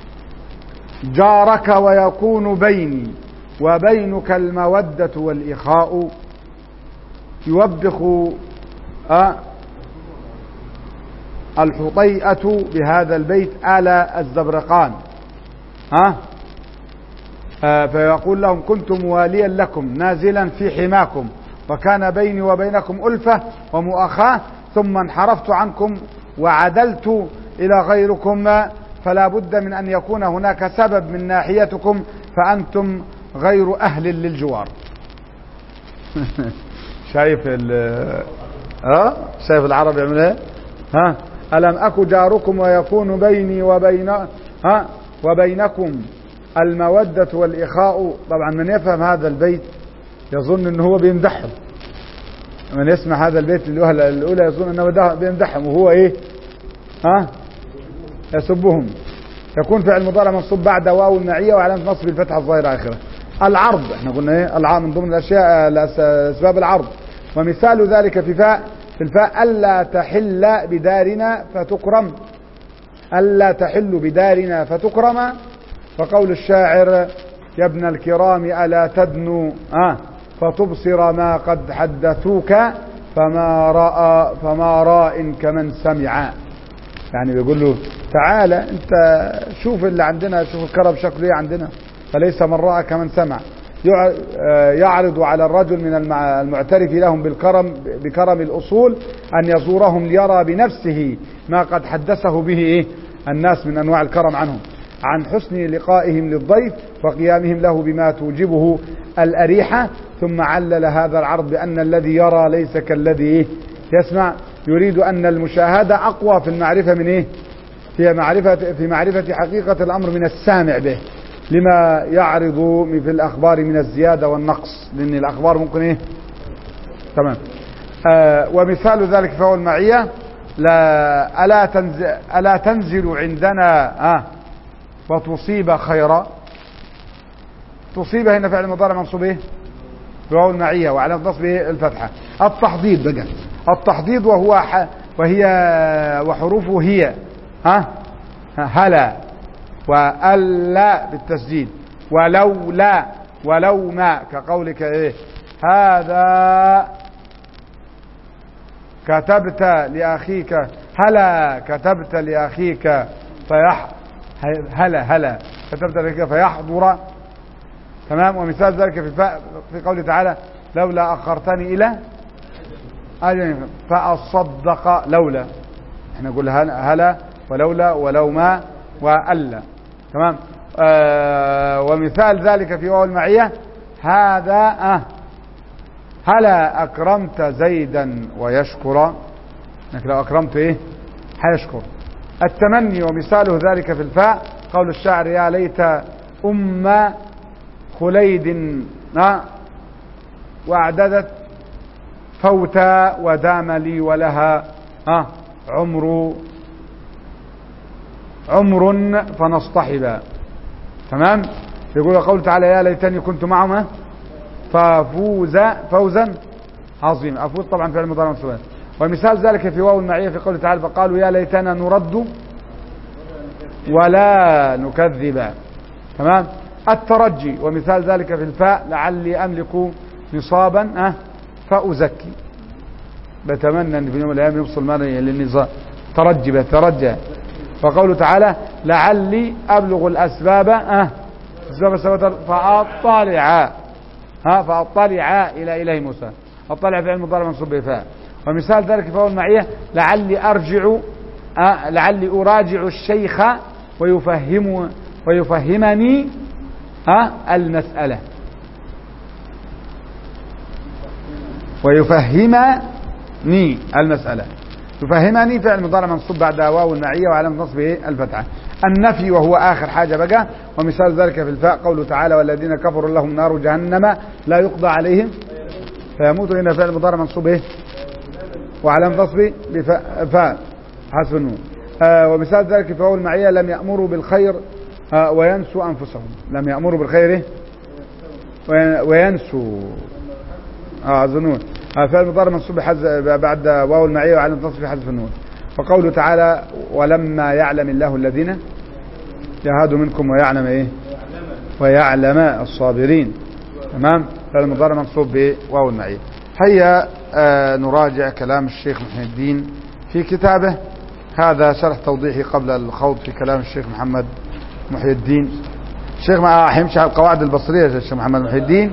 جارك ويكون بيني وبينك المودة والإخاء يوبخ أه الحطيئة بهذا البيت آل الزبرقان ها أه فيقول لهم كنت مواليا لكم نازلا في حماكم وكان بيني وبينكم ألفة ومؤاخاة ثم انحرفت عنكم وعدلت إلى غيركم فلا بد من أن يكون هناك سبب من ناحيتكم فأنتم غير أهل للجوار. شايف ال ها شايف العرب يعمل ايه ها ألم أكو جاركم ويكون بيني وبين ها وبينكم المودة والإخاء. طبعا من يفهم هذا البيت يظن أنه هو بيمدحهم، من يسمع هذا البيت الأولى يظن أنه بيمدحهم وهو إيه ها يسبهم. يكون فعل مضارع منصوب بعد واو المعية وعلامة نصب الفتحة الظاهرة آخره. العرض احنا قلنا ايه العرض من ضمن الأشياء أسباب العرض، ومثال ذلك في فاء في الفاء ألا تحل بدارنا فتكرم ألا تحل بدارنا فتكرم. وقول الشاعر يا ابن الكرام ألا تدنو آه فتبصر ما قد حدثوك فما رأى فما راء كمن سمع. يعني بيقول له تعالى انت شوف اللي عندنا، شوف الكرم شكله ايه عندنا، فليس من رأى كمن سمع. يعرض على الرجل من المعترف لهم بالكرم بكرم الأصول أن يزورهم ليرى بنفسه ما قد حدثه به إيه الناس من أنواع الكرم عنهم، عن حسن لقائهم للضيف وقيامهم له بما توجبه الأريحة. ثم علل هذا العرض بأن الذي يرى ليس كالذي إيه يسمع، يريد أن المشاهدة أقوى في المعرفة من إيه في معرفة في معرفة حقيقة الأمر من السامع به لما يعرض في الأخبار من الزيادة والنقص، لأن الأخبار ممكن إيه تمام. آه ومثال ذلك فهو المعية لا ألا تنزل, ألا تنزل عندنا آه وتصيب خيرا. تصيب هنا فعل مضارع منصوب إيه فهو المعية وعلامة نصبه الفتحة. التحضيض بقى التحضيض وهو ح وهي وحروفه هي ها هلا وألا بالتسجيل ولو لا ولو ما كقولك ايه هذا كتبت لأخيك هلا كتبت لأخيك فيح هلا هلا كتبت لأخيك فيحضر. تمام. ومثال ذلك في في قوله تعالى لولا أخرتني إلى أجل فأصدق لولا. احنا نقول هلا ولولا ولو ما وألا. تمام. آه ومثال ذلك في واو المعية هذا آه هلا أكرمت زيدا ويشكر، انك لو أكرمت ايه هيشكر. التمني ومثاله ذلك في الفاء قول الشاعر يا ليت أم خليد آه واعددت فوتا ودام لي ولها آه عمر عمر فنصطحبا. تمام. يقول قول تعالى يا ليتني كنت معهم فافوز فوزا عظيما. افوز طبعا فعل مضارع منصوب. ومثال ذلك في واو المعية في قوله تعالى فقالوا يا ليتنا نرد ولا نكذب. تمام. الترجي ومثال ذلك في الفاء لعلي املك نصابا أه فازكي. بتمنى ان في يوم من الايام يوصل معي للنظام. ترجي بترجى. وقوله تعالى لعلي ابلغ الاسباب أه فاطلع ها فاطلع الى اله موسى. اطلع فعل مضارع منصوب بفاء. ومثال ذلك في المعية لعلي ارجع أه لعلي اراجع الشيخ ويفهم ويفهمني ها أه المسألة ويفهمني المسألة. يفهمني فعل مضارع منصوب بعد واو المعية وعلامة نصبه الفتحة. النفي وهو آخر حاجة بقى. ومثال ذلك في الفاء قوله تعالى والذين كفروا لهم نار جهنم لا يقضى عليهم فيموتوا. هنا فعل مضارع منصوب ايه وعلامة نصبه بفاء حسب النون. آه ومثال ذلك في واو المعية لم يأمروا بالخير آه وينسوا أنفسهم. لم يأمروا بالخير إيه؟ وينسوا اه ظنون. آه فعل مضارع منصوب بعد واو المعية وعلامة نصبه حذف النون. وقوله تعالى ولما يعلم الله الذين جاهدوا منكم ويعلم ايه ويعلم الصابرين. تمام. فعل مضارع منصوب بواو المعية. هيا آه نراجع كلام الشيخ محي الدين في كتابه. هذا شرح توضيحي قبل الخوض في كلام الشيخ محمد محي الدين. الشيخ ما حيمشي على القواعد البصرية الشيخ محمد محي الدين.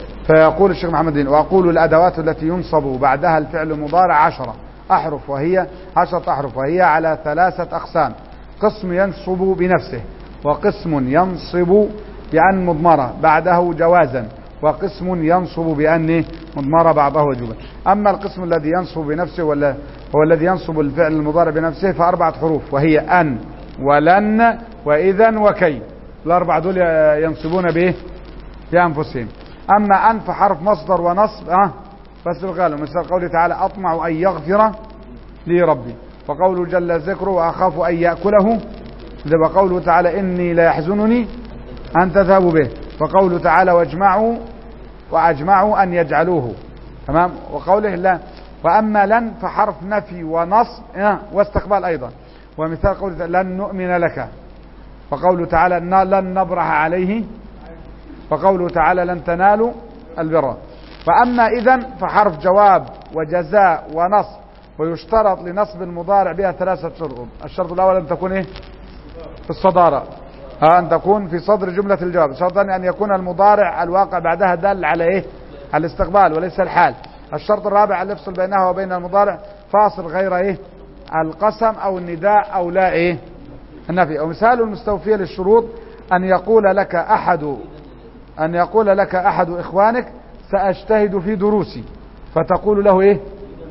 فيقول الشيخ محمد الدين وأقول الأدوات التي ينصب بعدها الفعل المضارع عشرة أحرف وهي عشرة أحرف وهي على ثلاثة أقسام. قسم ينصب بنفسه وقسم ينصب بأن مضمرة بعده جوازا وقسم ينصب بأن مضمرة بعده وجوبا. أما القسم الذي ينصب بنفسه ولا هو الذي ينصب الفعل المضارع بنفسه فأربعة حروف وهي أن ولن وإذا وكي. الأربعة دول ينصبون به بأنفسهم. أما أن فحرف مصدر ونصب أه بس الغالب مثل قوله تعالى أطمع أن يغفر لي ربي. وقوله جل ذكره وأخاف أن يأكله. وقوله تعالى إني لا يحزنني أن تذهبوا به. وقوله تعالى واجمعوا وأجمعوا أن يجعلوه. تمام. وقوله لا. وأما لن فحرف نفي ونصب أه واستقبال أيضا. ومثال قوله لن نؤمن لك. وقوله تعالى لن نبرح عليه. وقوله تعالى لن تنالوا البر. فأما إذن فحرف جواب وجزاء ونصب. ويشترط لنصب المضارع بها ثلاثة شروط. الشرط الأول أن تكون إيه في الصدارة ها أن تكون في صدر جملة الجواب. الشرط الثاني أن يكون المضارع الواقع بعدها دل على إيه على الاستقبال وليس الحال. الشرط الرابع أن يفصل بينها وبين المضارع فاصل غير إيه القسم أو النداء أو لا إيه النفي. ومثال المستوفية للشروط أن يقول لك أحد أن يقول لك أحد إخوانك سأجتهد في دروسي فتقول له إيه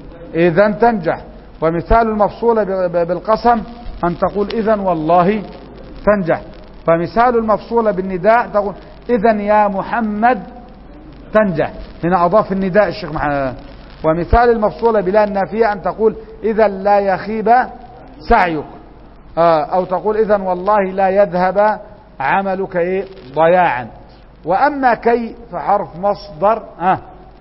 إذن تنجح. ومثال المفصولة بالقسم أن تقول إذن والله تنجح. فمثال المفصولة بالنداء تقول إذن يا محمد تنجح. هنا أضاف النداء الشيخ محمد. ومثال المفصولة بلا النافية أن تقول إذن لا يخيب سعيك أو تقول إذن والله لا يذهب عملك إيه ضياعا. وأما كي فحرف مصدر آه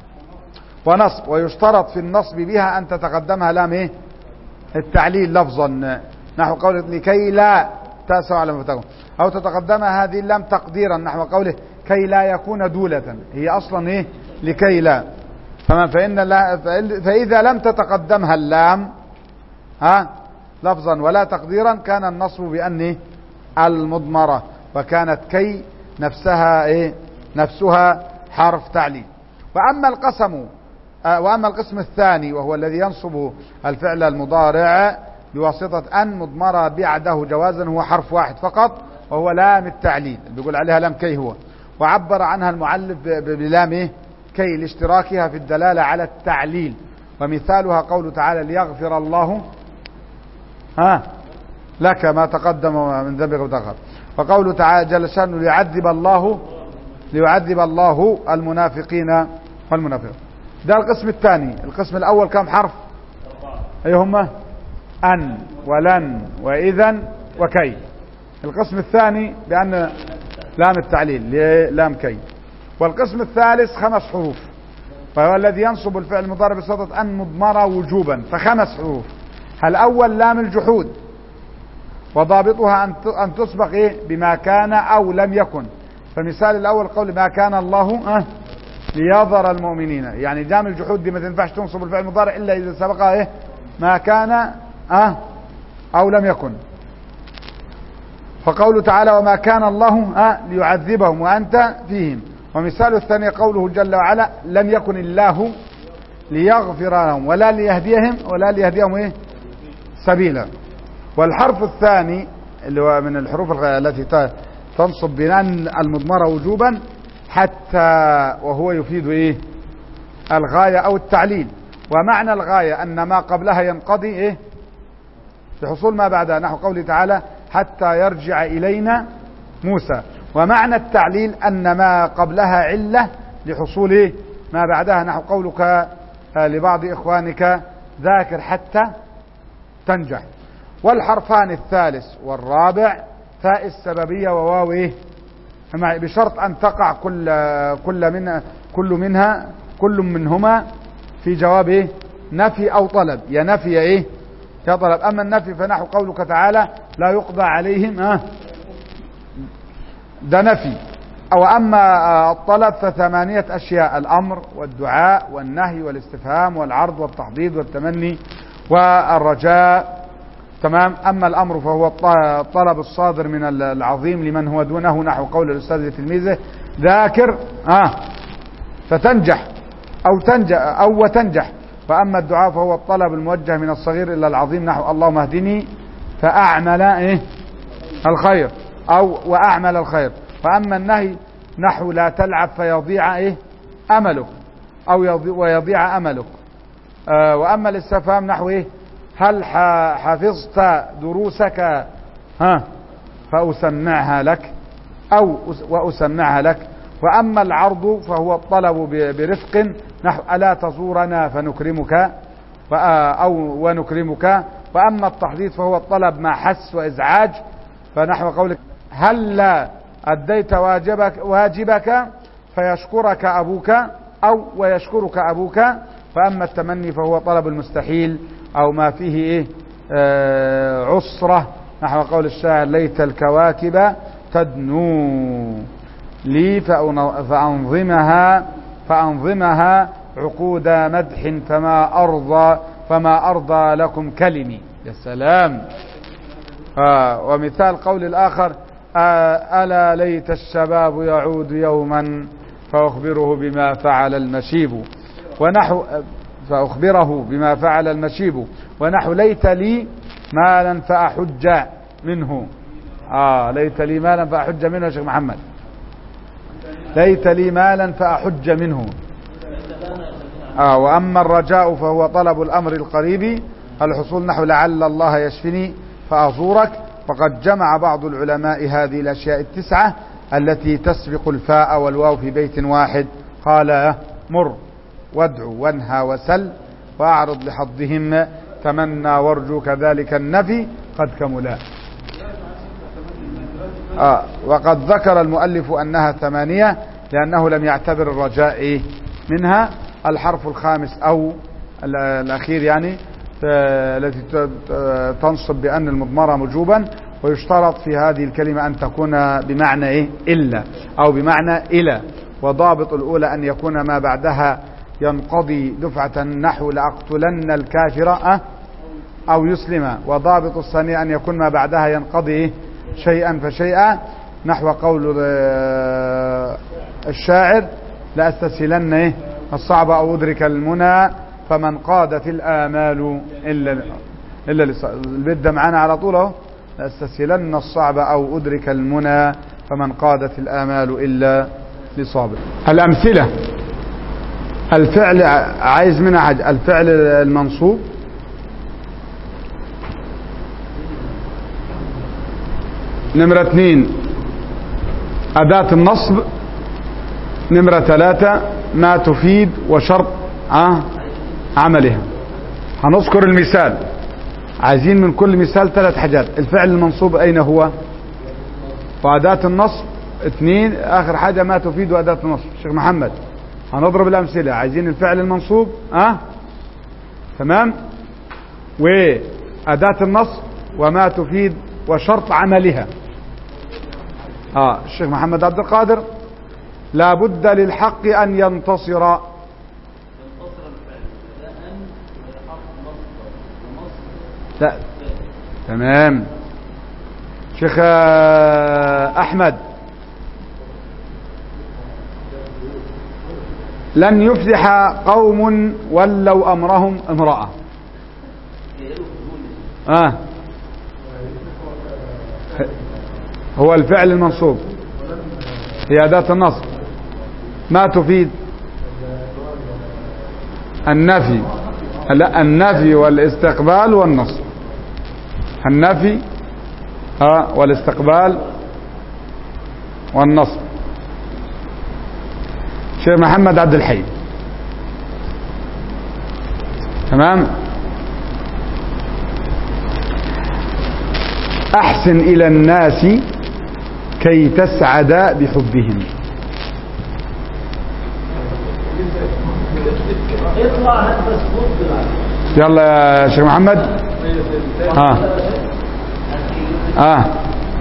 ونصب. ويشترط في النصب بها أن تتقدمها لام إيه التعليل لفظا نحو قوله لكي لا تأسوا على ما فتكون. أو تتقدمها هذه اللام تقديرا نحو قوله كي لا يكون دولة. هي أصلا إيه لكي لا. تمام. فإن فإذا لم تتقدمها اللام ها لفظا ولا تقديرا كان النصب بأن المضمرة، وكانت كي نفسها إيه نفسها حرف تعليل. وأما القسم آه وأما القسم الثاني وهو الذي ينصب الفعل المضارع بواسطة أن مضمرة بعده جوازا هو حرف واحد فقط وهو لام التعليل، بيقول عليها لام كي هو، وعبر عنها المؤلف بلام إيه كي لاشتراكها في الدلالة على التعليل. ومثالها قوله تعالى ليغفر الله ها لك ما تقدم من ذنبك وتأخر، وقوله تعالى جل شأنه ليعذب الله ليعذب الله المنافقين والمنافقين. ده القسم الثاني. القسم الأول كم حرف؟ أي هما أن ولن وإذن وكي. القسم الثاني بأن لام التعليل لام كي. والقسم الثالث خمس حروف، فهو الذي ينصب الفعل المضارع بصيغة أن مضمرة وجوبا، فخمس حروف. الأول لام الجحود، وضابطها أن تسبق إيه بما كان أو لم يكن. فمثال الأول قول ما كان الله أه ليظهر المؤمنين، يعني لام الجحود دي ما تنفعش تنصب الفعل المضارع إلا إذا سبقها إيه ما كان أه أو لم يكن. فقوله تعالى وما كان الله أه ليعذبهم وأنت فيهم. ومثال الثاني قوله جل وعلا لم يكن الله ليغفر لهم ولا ليهديهم ولا ليهديهم إيه سبيلا. والحرف الثاني اللي هو من الحروف التي تنصب بأن المضمرة وجوبا حتى، وهو يفيد إيه الغاية أو التعليل. ومعنى الغاية أن ما قبلها ينقضي إيه لحصول ما بعدها، نحو قوله تعالى حتى يرجع إلينا موسى. ومعنى التعليل أن ما قبلها علة لحصول إيه ما بعدها، نحو قولك لبعض إخوانك ذاكر حتى تنجح. والحرفان الثالث والرابع فاء السببية وواو إيه بشرط أن تقع كل كل من كل منها كل منهما في جواب إيه نفي أو طلب، يا نفي يا إيه يا طلب. أما النفي فنحو قولك تعالى لا يقضى عليهم ها ده نفي. أو أما الطلب فثمانية أشياء: الأمر والدعاء والنهي والاستفهام والعرض والتحضيض والتمني والرجاء. تمام. أما الأمر فهو الطلب الصادر من العظيم لمن هو دونه، نحو قول الأستاذ لتلميذه ذاكر آه فتنجح أو تنجح أو وتنجح. وأما الدعاء فهو الطلب الموجه من الصغير إلى العظيم، نحو اللهم اهدني فأعمل إيه الخير أو وأعمل الخير. وأما النهي نحو لا تلعب فيضيع إيه أملك أو يضيع ويضيع أملك. آه وأما الاستفهام نحو إيه هل حفظت دروسك ها فأسمعها لك أو وأسمعها لك. وأما العرض فهو الطلب برفق، نحو ألا تزورنا فنكرمك أو ونكرمك. وأما التحضيض فهو الطلب مع حس وإزعاج، فنحو قولك هل لا أديت واجبك, واجبك فيشكرك أبوك أو ويشكرك أبوك. فأما التمني فهو طلب المستحيل أو ما فيه إيه آه عسرة، نحو قول الشاعر ليت الكواكب تدنو لي فأنظمها فأنظمها عقود مدح فما أرضى فما أرضى لكم كلمي. يا سلام. آه ومثال قول الآخر آه ألا ليت الشباب يعود يوما فأخبره بما فعل المشيب، ونحو فأخبره بما فعل المشيب. ونحو ليت لي مالا فأحج منه. آه ليت لي مالا فأحج منه يا شيخ محمد، ليت لي مالا فأحج منه. آه وأما الرجاء فهو طلب الأمر القريب الحصول، نحو لعل الله يشفني فأزورك. وقد جمع بعض العلماء هذه الأشياء التسعة التي تسبق الفاء والواو في بيت واحد. قال مر وادعو وانهى وسل وأعرض لحظهم تمنى وارجو كذلك النفي قد كملا. آه وقد ذكر المؤلف أنها ثمانية لأنه لم يعتبر الرجاء منها. الحرف الخامس أو الأخير يعني التي تنصب بأن المضمرة مجوبا، ويشترط في هذه الكلمة أن تكون بمعنى إيه إلا أو بمعنى إلى. وضابط الأولى أن يكون ما بعدها ينقضي دفعة نحو لأقتلن الكافر أه أو يسلم. وضابط الثانية أن يكون ما بعدها ينقضي شيئا فشيئا، نحو قول الشاعر لا أستسهلن الصعب أو أدرك المنى فمن قادت الآمال إلا إلا البيت ده معانا على طوله، لا أستسهلن الصعب أو أدرك المنى فمن قادت الآمال إلا لصابر. الأمثلة: الفعل عايز منها حاجة، الفعل المنصوب، نمرة اثنين أداة النصب، نمرة ثلاثة ما تفيد وشرط عملها. هنذكر المثال، عايزين من كل مثال ثلاث حاجات. الفعل المنصوب أين هو؟ وأداة النصب، اثنين آخر حاجة ما تفيد وأداة النصب. شيخ محمد هنضرب الأمثلة، عايزين الفعل المنصوب أه تمام، وأداة النصب، وما تفيد وشرط عملها. اه الشيخ محمد عبد القادر: لا بد للحق أن ينتصر. لا تمام. شيخ أحمد: لن يفلح قوم ولوا أمرهم امرأة. آه هو الفعل المنصوب، هي أداة النصب. ما تفيد النفي، لا النفي والاستقبال والنصب، النفي آه والاستقبال والنصب. شيخ محمد عبد الحي تمام. أحسن إلى الناس كي تسعد بحبهم. يلا يا شيخ محمد. اه اه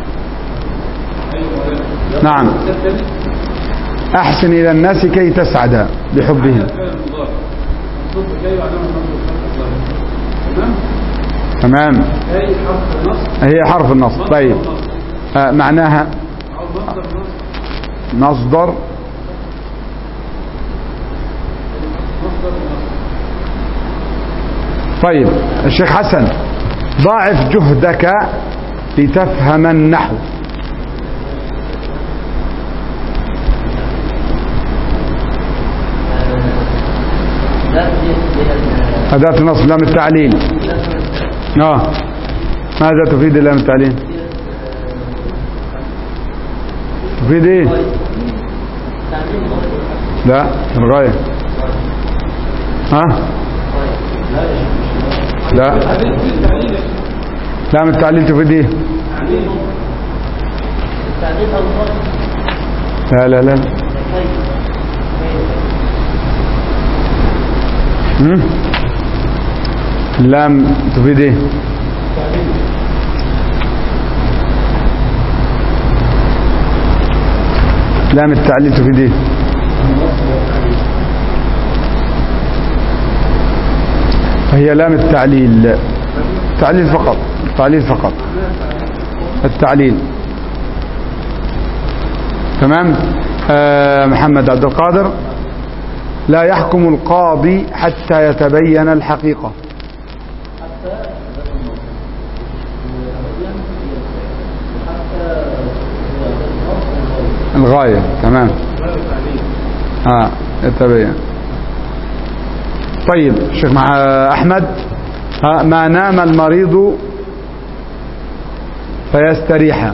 نعم. أحسن إلى الناس كي تسعد بحبهم. تمام، هي حرف النصب. طيب آه معناها مصدر. طيب الشيخ حسن: ضاعف جهدك لتفهم النحو. أداة النصب لام التعليل. اه ماذا تفيد لام التعليل؟ تفيد ايه؟ لا الغاية. ها لا لام التعليل تفيد ايه؟ لا لا لا هم؟ لام تفيد ايه؟ لام التعليل تفيد ايه؟ هي لام التعليل، تعليل فقط، تعليل فقط، التعليل. تمام. آه محمد عبد القادر: لا يحكم القاضي حتى يتبين الحقيقة. الغاية. تمام. اه يتبين. طيب شيخ مع أحمد: ها ما نام المريض فيستريح.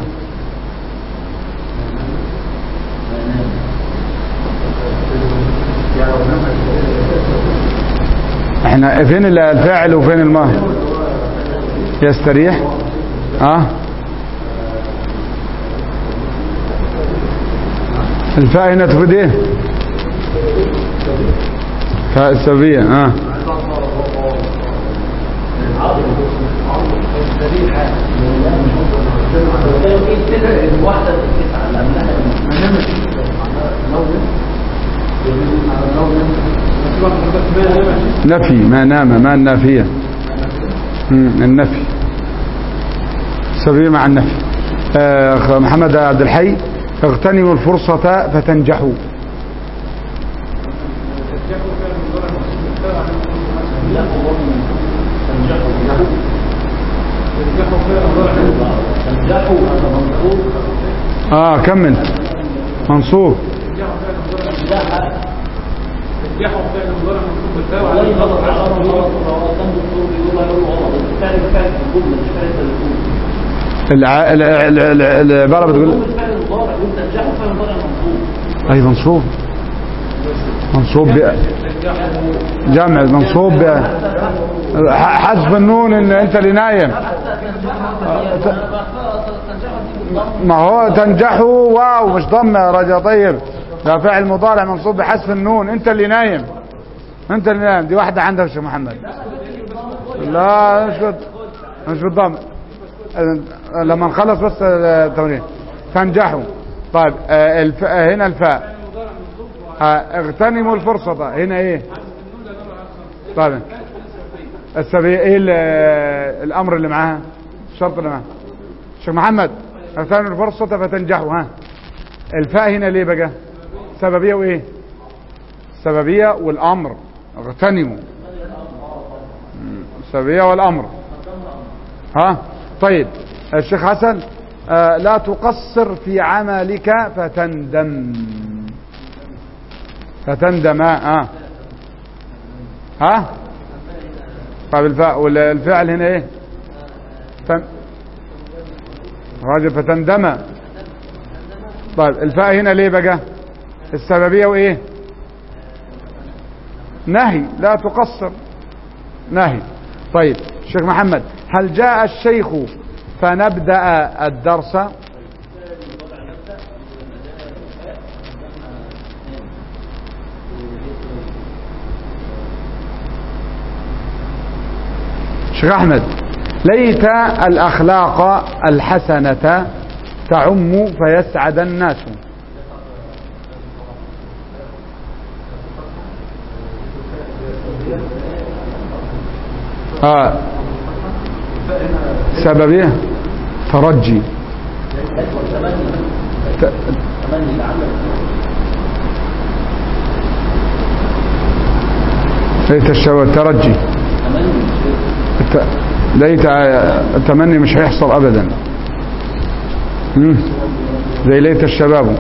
احنا فين الفاعل وفين الماضي؟ يستريح. اه الفاء هنا تفيد ايه؟ فاء السببية. اه نفي، ما نام، ما النافية، النفي، السببية مع النفي. آه محمد عبد الحي، اغتنموا الفرصة فتنجحوا. اه كمل. منصوب. العبارة بتقول اي منصوب، منصوب جمع، منصوب حذف النون ان انت اللي نايم. ما هو تنجحوا واو مش ضمه يا رجل. طيب ده فعل مضارع منصوب بحذف النون، انت اللي نايم، انت اللي نايم. دي واحده عندك يا شيخ محمد. لا مش بت... مش بالضم. لما نخلص بس التمرين تنجحوا. طيب آه الف... آه هنا الفاء، آه اغتنموا الفرصة، هنا ايه؟ طيب السبيل ايه الامر اللي معاها، الشرط اللي معاها شيخ محمد؟ اغتنموا الفرصة فتنجحوا. ها الفاء هنا ليه بقى؟ سببية وايه؟ سببية والامر. اغتنموا السببية والامر. ها طيب الشيخ حسن، آه لا تقصر في عملك فتندم. فتندم اه ها. طيب الفاء والفعل هنا ايه؟ فن... راجل فتندم. طيب الفاء هنا ليه بقى؟ السببية وايه؟ نهي، لا تقصر، نهي. طيب شيخ محمد، هل جاء الشيخ فنبدأ الدرس؟ شيخ أحمد، ليت الأخلاق الحسنة تعم فيسعد الناس. آه. سببيه ترجي. ت... ليت الشباب ترجي. الت... ليت التمني مش هيحصل ابدا. مم. زي ليت الشباب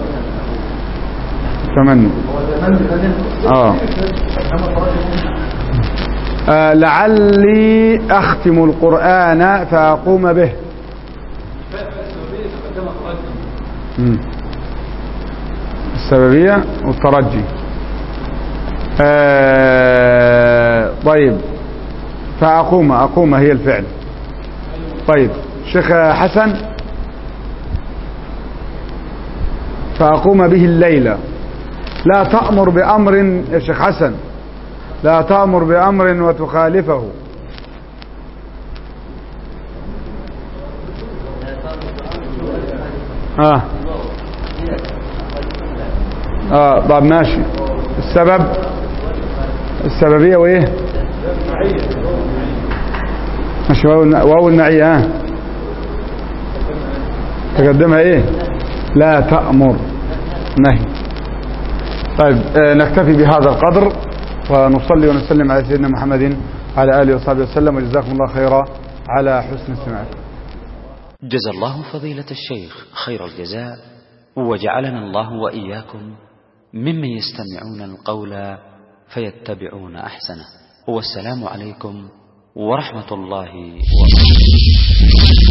تمني. اه آه لعلي أختم القرآن فأقوم به. مم. السببية والترجي. آه طيب فأقوم، أقوم هي الفعل. طيب شيخ حسن، فأقوم به الليلة. لا تأمر بأمر يا شيخ حسن، لا تأمر بأمر وتخالفه. اه اه طب ماشي. السبب السببية وايه؟ ماشي. واو النعية ها تقدمها ايه؟ لا تأمر، نهي. طيب آه نكتفي بهذا القدر ونصلي ونسلم على سيدنا محمد على آله وصحبه وسلم، وجزاكم الله خيرا على حسن استماعكم. جزا الله فضيلة الشيخ خير الجزاء، وجعلنا الله وإياكم ممن يستمعون القول فيتبعون أحسنه. والسلام عليكم ورحمة الله وبركاته.